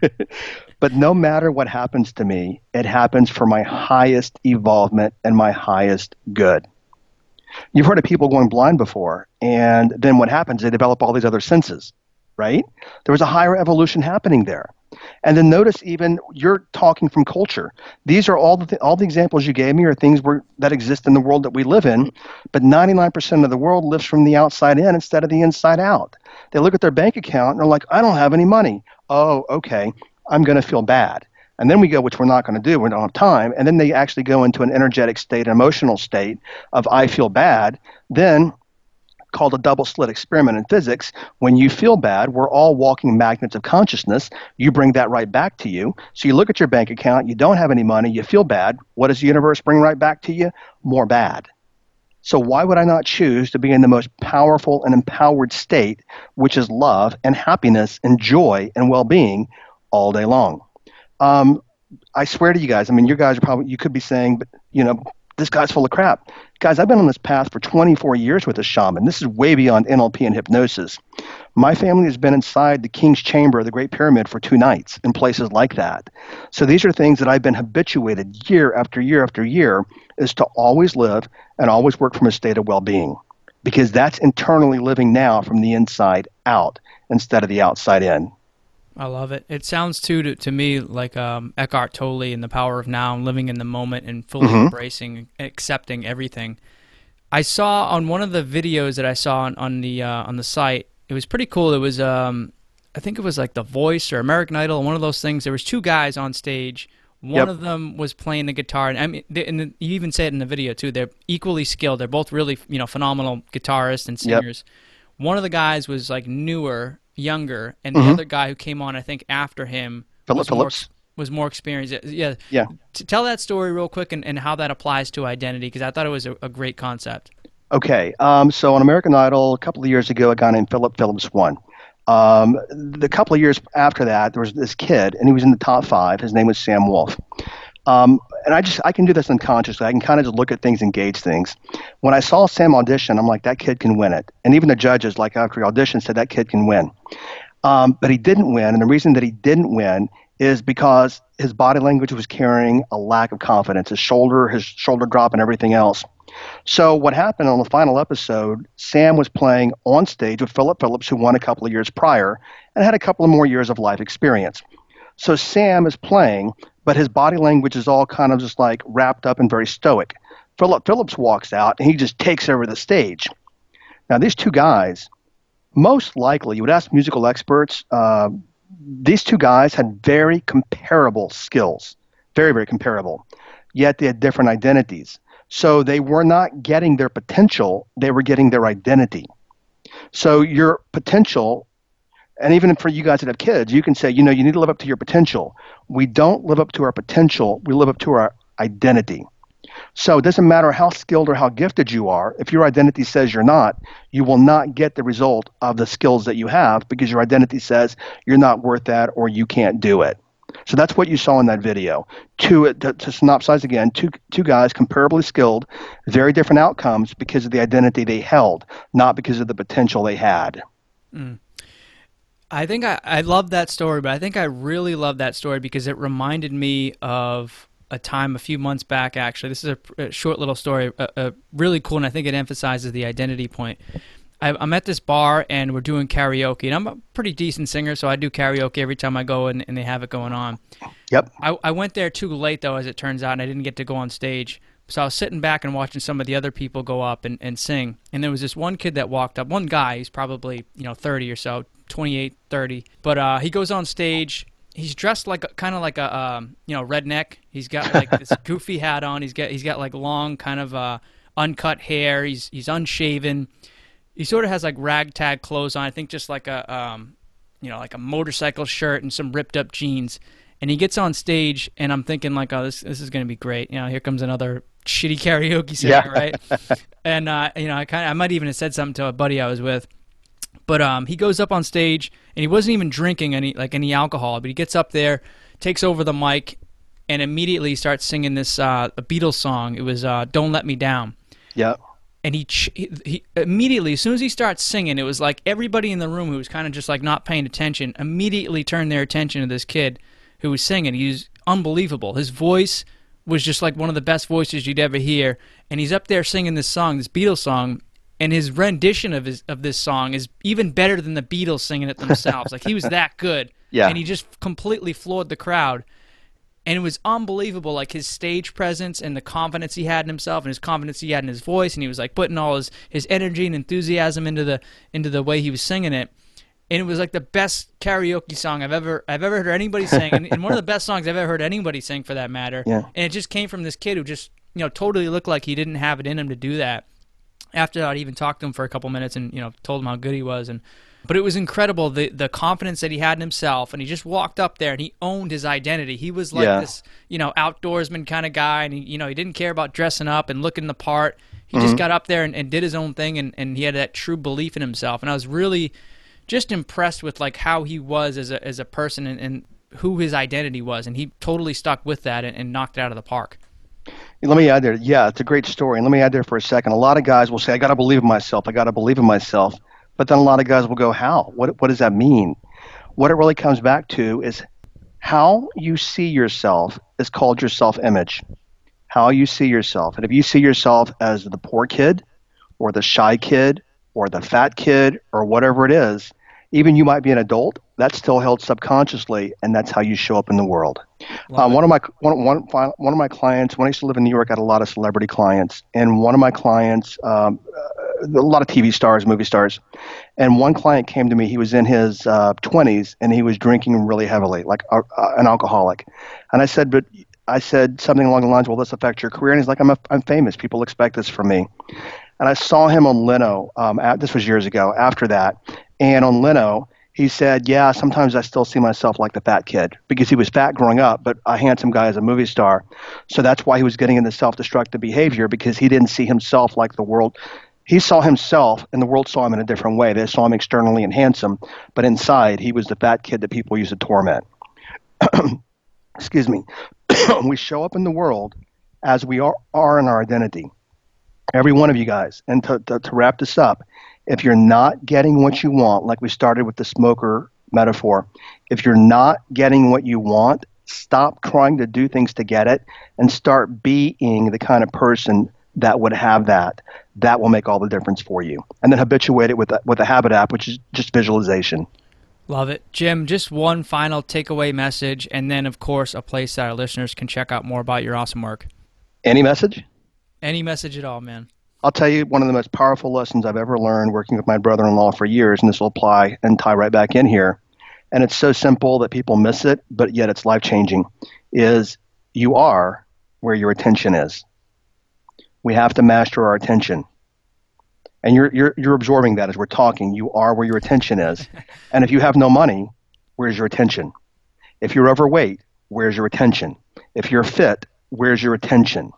But no matter what happens to me, it happens for my highest evolvement and my highest good. You've heard of people going blind before, and then what happens? They develop all these other senses, right? There was a higher evolution happening there. And then notice even you're talking from culture. These are all the th- all the examples you gave me are things where, that exist in the world that we live in, but ninety-nine percent of the world lives from the outside in instead of the inside out. They look at their bank account and they're like, I don't have any money. Oh, okay, I'm going to feel bad. And then we go, which we're not going to do, we don't have time, and then they actually go into an energetic state, an emotional state of I feel bad, then called a double slit experiment in physics. When you feel bad, we're all walking magnets of consciousness. You bring that right back to you. So you look at your bank account, you don't have any money, you feel bad. What does the universe bring right back to you? More bad. So why would I not choose to be in the most powerful and empowered state, which is love and happiness and joy and well-being all day long? Um, I swear to you guys, I mean, you guys are probably, you could be saying, but you know, this guy's full of crap. Guys, I've been on this path for twenty-four years with a shaman. This is way beyond N L P and hypnosis. My family has been inside the King's Chamber of the Great Pyramid for two nights in places like that. So these are things that I've been habituated year after year after year, is to always live and always work from a state of well-being, because that's internally living now from the inside out instead of the outside in. I love it. It sounds too to, to me like um, Eckhart Tolle and the power of now and living in the moment and fully mm-hmm. embracing, accepting everything. I saw on one of the videos that I saw on, on the uh, on the site, it was pretty cool. It was um, I think it was like The Voice or American Idol, one of those things. There was two guys on stage. One yep. of them was playing the guitar, and I mean, they, and the, you even say it in the video too. They're equally skilled. They're both really, you know, phenomenal guitarists and singers. Yep. One of the guys was like newer, younger, and the mm-hmm. other guy who came on, I think, after him Philip was Phillips more, was more experienced. Yeah, yeah. T- tell that story real quick and, and how that applies to identity, because I thought it was a, a great concept. Okay, um, so on American Idol, a couple of years ago, a guy named Philip Phillips won. Um, the couple of years after that, there was this kid, and he was in the top five. His name was Sam Wolf. Um, and I just I can do this unconsciously. I can kind of just look at things and gauge things. When I saw Sam audition, I'm like, that kid can win it. And even the judges, like after he auditioned, said that kid can win. Um, but he didn't win, and the reason that he didn't win is because his body language was carrying a lack of confidence, his shoulder, his shoulder drop, and everything else. So what happened on the final episode, Sam was playing on stage with Philip Phillips, who won a couple of years prior and had a couple of more years of life experience. So Sam is playing, but his body language is all kind of just like wrapped up and very stoic. Philip Phillips walks out, and he just takes over the stage. Now, these two guys, most likely, you would ask musical experts, uh, these two guys had very comparable skills, very, very comparable, yet they had different identities. So they were not getting their potential, they were getting their identity. So your potential, and even for you guys that have kids, you can say, you know, you need to live up to your potential. We don't live up to our potential, we live up to our identity. So it doesn't matter how skilled or how gifted you are. If your identity says you're not, you will not get the result of the skills that you have, because your identity says you're not worth that or you can't do it. So that's what you saw in that video. Two, to, to synopsize again, two two guys comparably skilled, very different outcomes because of the identity they held, not because of the potential they had. Mm. I think I, I love that story, but I think I really love that story because it reminded me of a time a few months back, actually. This is a, a short little story, a, a really cool, and I think it emphasizes the identity point. I, I'm at this bar, and we're doing karaoke, and I'm a pretty decent singer, so I do karaoke every time I go, and, and they have it going on. Yep. I, I went there too late, though, as it turns out, and I didn't get to go on stage. So I was sitting back and watching some of the other people go up and, and sing, and there was this one kid that walked up, one guy, he's probably, you know, thirty or so, twenty-eight, thirty, but uh, he goes on stage. He's dressed like kind of like a um, you know, redneck. He's got like this goofy hat on. He's got he's got like long kind of uh, uncut hair. He's he's unshaven. He sort of has like ragtag clothes on. I think just like a um, you know, like a motorcycle shirt and some ripped up jeans. And he gets on stage, and I'm thinking like, oh, this this is gonna be great. You know, here comes another shitty karaoke singer, yeah. right? And uh, you know, I kind of I might even have said something to a buddy I was with. But um, he goes up on stage, and he wasn't even drinking any like any alcohol. But he gets up there, takes over the mic, and immediately starts singing this uh, a Beatles song. It was uh, "Don't Let Me Down." Yeah. And he, he he immediately, as soon as he starts singing, it was like everybody in the room who was kind of just like not paying attention immediately turned their attention to this kid who was singing. He was unbelievable. His voice was just like one of the best voices you'd ever hear. And he's up there singing this song, this Beatles song. And his rendition of his of this song is even better than the Beatles singing it themselves. Like, he was that good. Yeah. And he just completely floored the crowd. And it was unbelievable, like his stage presence and the confidence he had in himself and his confidence he had in his voice. And he was like putting all his, his energy and enthusiasm into the into the way he was singing it. and it was like the best karaoke song I've ever I've ever heard anybody sing, and, and one of the best songs I've ever heard anybody sing for that matter. Yeah. And it just came from this kid who just, you know, totally looked like he didn't have it in him to do that. After that, I even talked to him for a couple minutes and, you know, told him how good he was. And but it was incredible, the the confidence that he had in himself, and he just walked up there and he owned his identity. He was like Yeah. this, you know, outdoorsman kind of guy, and he, you know, he didn't care about dressing up and looking the part. He Mm-hmm. just got up there and, and did his own thing, and, and he had that true belief in himself. And I was really just impressed with like how he was as a as a person and, and who his identity was, and he totally stuck with that and, and knocked it out of the park. Let me add there. Yeah, it's a great story. And let me add there for a second. A lot of guys will say, I got to believe in myself. I got to believe in myself. But then a lot of guys will go, how? What, what does that mean? What it really comes back to is how you see yourself is called your self-image. How you see yourself. And if you see yourself as the poor kid or the shy kid or the fat kid or whatever it is, even you might be an adult, that's still held subconsciously, and that's how you show up in the world. Um, one of my one, one, one of my clients, when I used to live in New York, I had a lot of celebrity clients, and one of my clients, um, a lot of T V stars, movie stars, and one client came to me. He was in his uh, twenties, and he was drinking really heavily, like uh, uh, an alcoholic. And I said, but I said something along the lines, will this affect your career? And he's like, I'm a, I'm famous. People expect this from me. And I saw him on Leno. Um, at, this was years ago. After that, and on Leno, he said, yeah, sometimes I still see myself like the fat kid, because he was fat growing up, but a handsome guy as a movie star. So that's why he was getting into self-destructive behavior, because he didn't see himself like the world. He saw himself, and the world saw him in a different way. They saw him externally and handsome, but inside he was the fat kid that people used to torment. Excuse me. We show up in the world as we are, are in our identity. Every one of you guys. And to, to, to wrap this up, if you're not getting what you want, like we started with the smoker metaphor, if you're not getting what you want, stop trying to do things to get it and start being the kind of person that would have that. That will make all the difference for you. And then habituate it with a, with a habit app, which is just visualization. Love it. Jim, just one final takeaway message, and then, of course, a place that our listeners can check out more about your awesome work. Any message? Any message at all, man. I'll tell you one of the most powerful lessons I've ever learned working with my brother-in-law for years, and this will apply and tie right back in here, and it's so simple that people miss it, but yet it's life-changing, is you are where your attention is. We have to master our attention. And you're you're you're absorbing that as we're talking. You are where your attention is. And if you have no money, where's your attention? If you're overweight, where's your attention? If you're fit, where's your attention?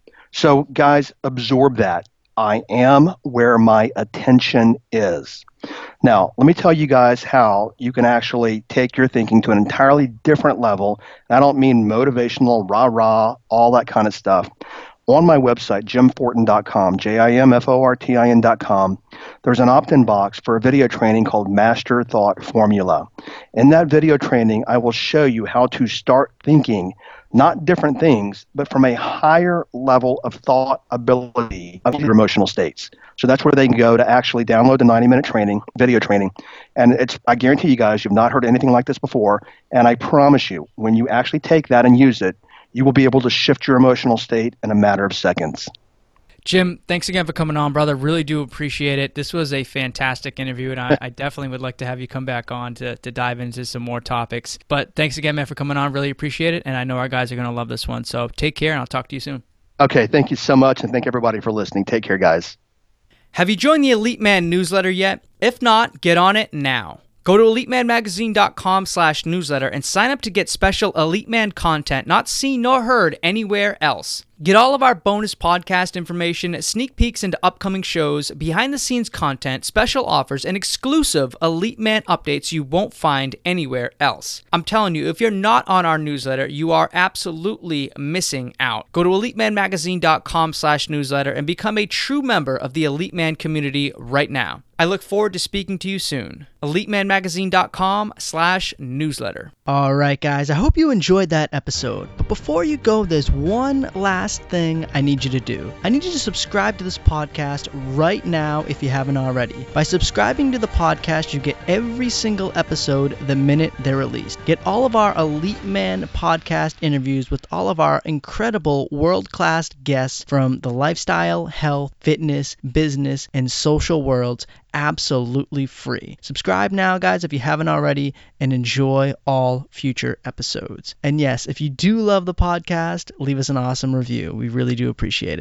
So guys, absorb that. I am where my attention is. Now, let me tell you guys how you can actually take your thinking to an entirely different level. I don't mean motivational, rah-rah, all that kind of stuff. On my website, jim fortin dot com, J I M F O R T I N dot com, there's an opt-in box for a video training called Master Thought Formula. In that video training, I will show you how to start thinking not different things, but from a higher level of thought ability of your emotional states. So that's where they can go to actually download the ninety-minute training, video training. And it's, I guarantee you guys, you've not heard anything like this before. And I promise you, when you actually take that and use it, you will be able to shift your emotional state in a matter of seconds. Jim, thanks again for coming on, brother. Really do appreciate it. This was a fantastic interview, and I, I definitely would like to have you come back on to, to dive into some more topics. But thanks again, man, for coming on. Really appreciate it, and I know our guys are going to love this one. So take care, and I'll talk to you soon. Okay, thank you so much, and thank everybody for listening. Take care, guys. Have you joined the Elite Man newsletter yet? If not, get on it now. Go to elite man magazine dot com slash newsletter and sign up to get special Elite Man content not seen nor heard anywhere else. Get all of our bonus podcast information, sneak peeks into upcoming shows, behind-the-scenes content, special offers, and exclusive Elite Man updates you won't find anywhere else. I'm telling you, if you're not on our newsletter, you are absolutely missing out. Go to elite man magazine dot com slash newsletter and become a true member of the Elite Man community right now. I look forward to speaking to you soon. elite man magazine dot com slash newsletter. All right, guys, I hope you enjoyed that episode. But before you go, there's one last thing I need you to do. I need you to subscribe to this podcast right now if you haven't already. By subscribing to the podcast, you get every single episode the minute they're released. Get all of our Elite Man podcast interviews with all of our incredible world-class guests from the lifestyle, health, fitness, business, and social worlds absolutely free. Subscribe now, guys, if you haven't already, and enjoy all future episodes. And yes, if you do love the podcast, leave us an awesome review. We really do appreciate it.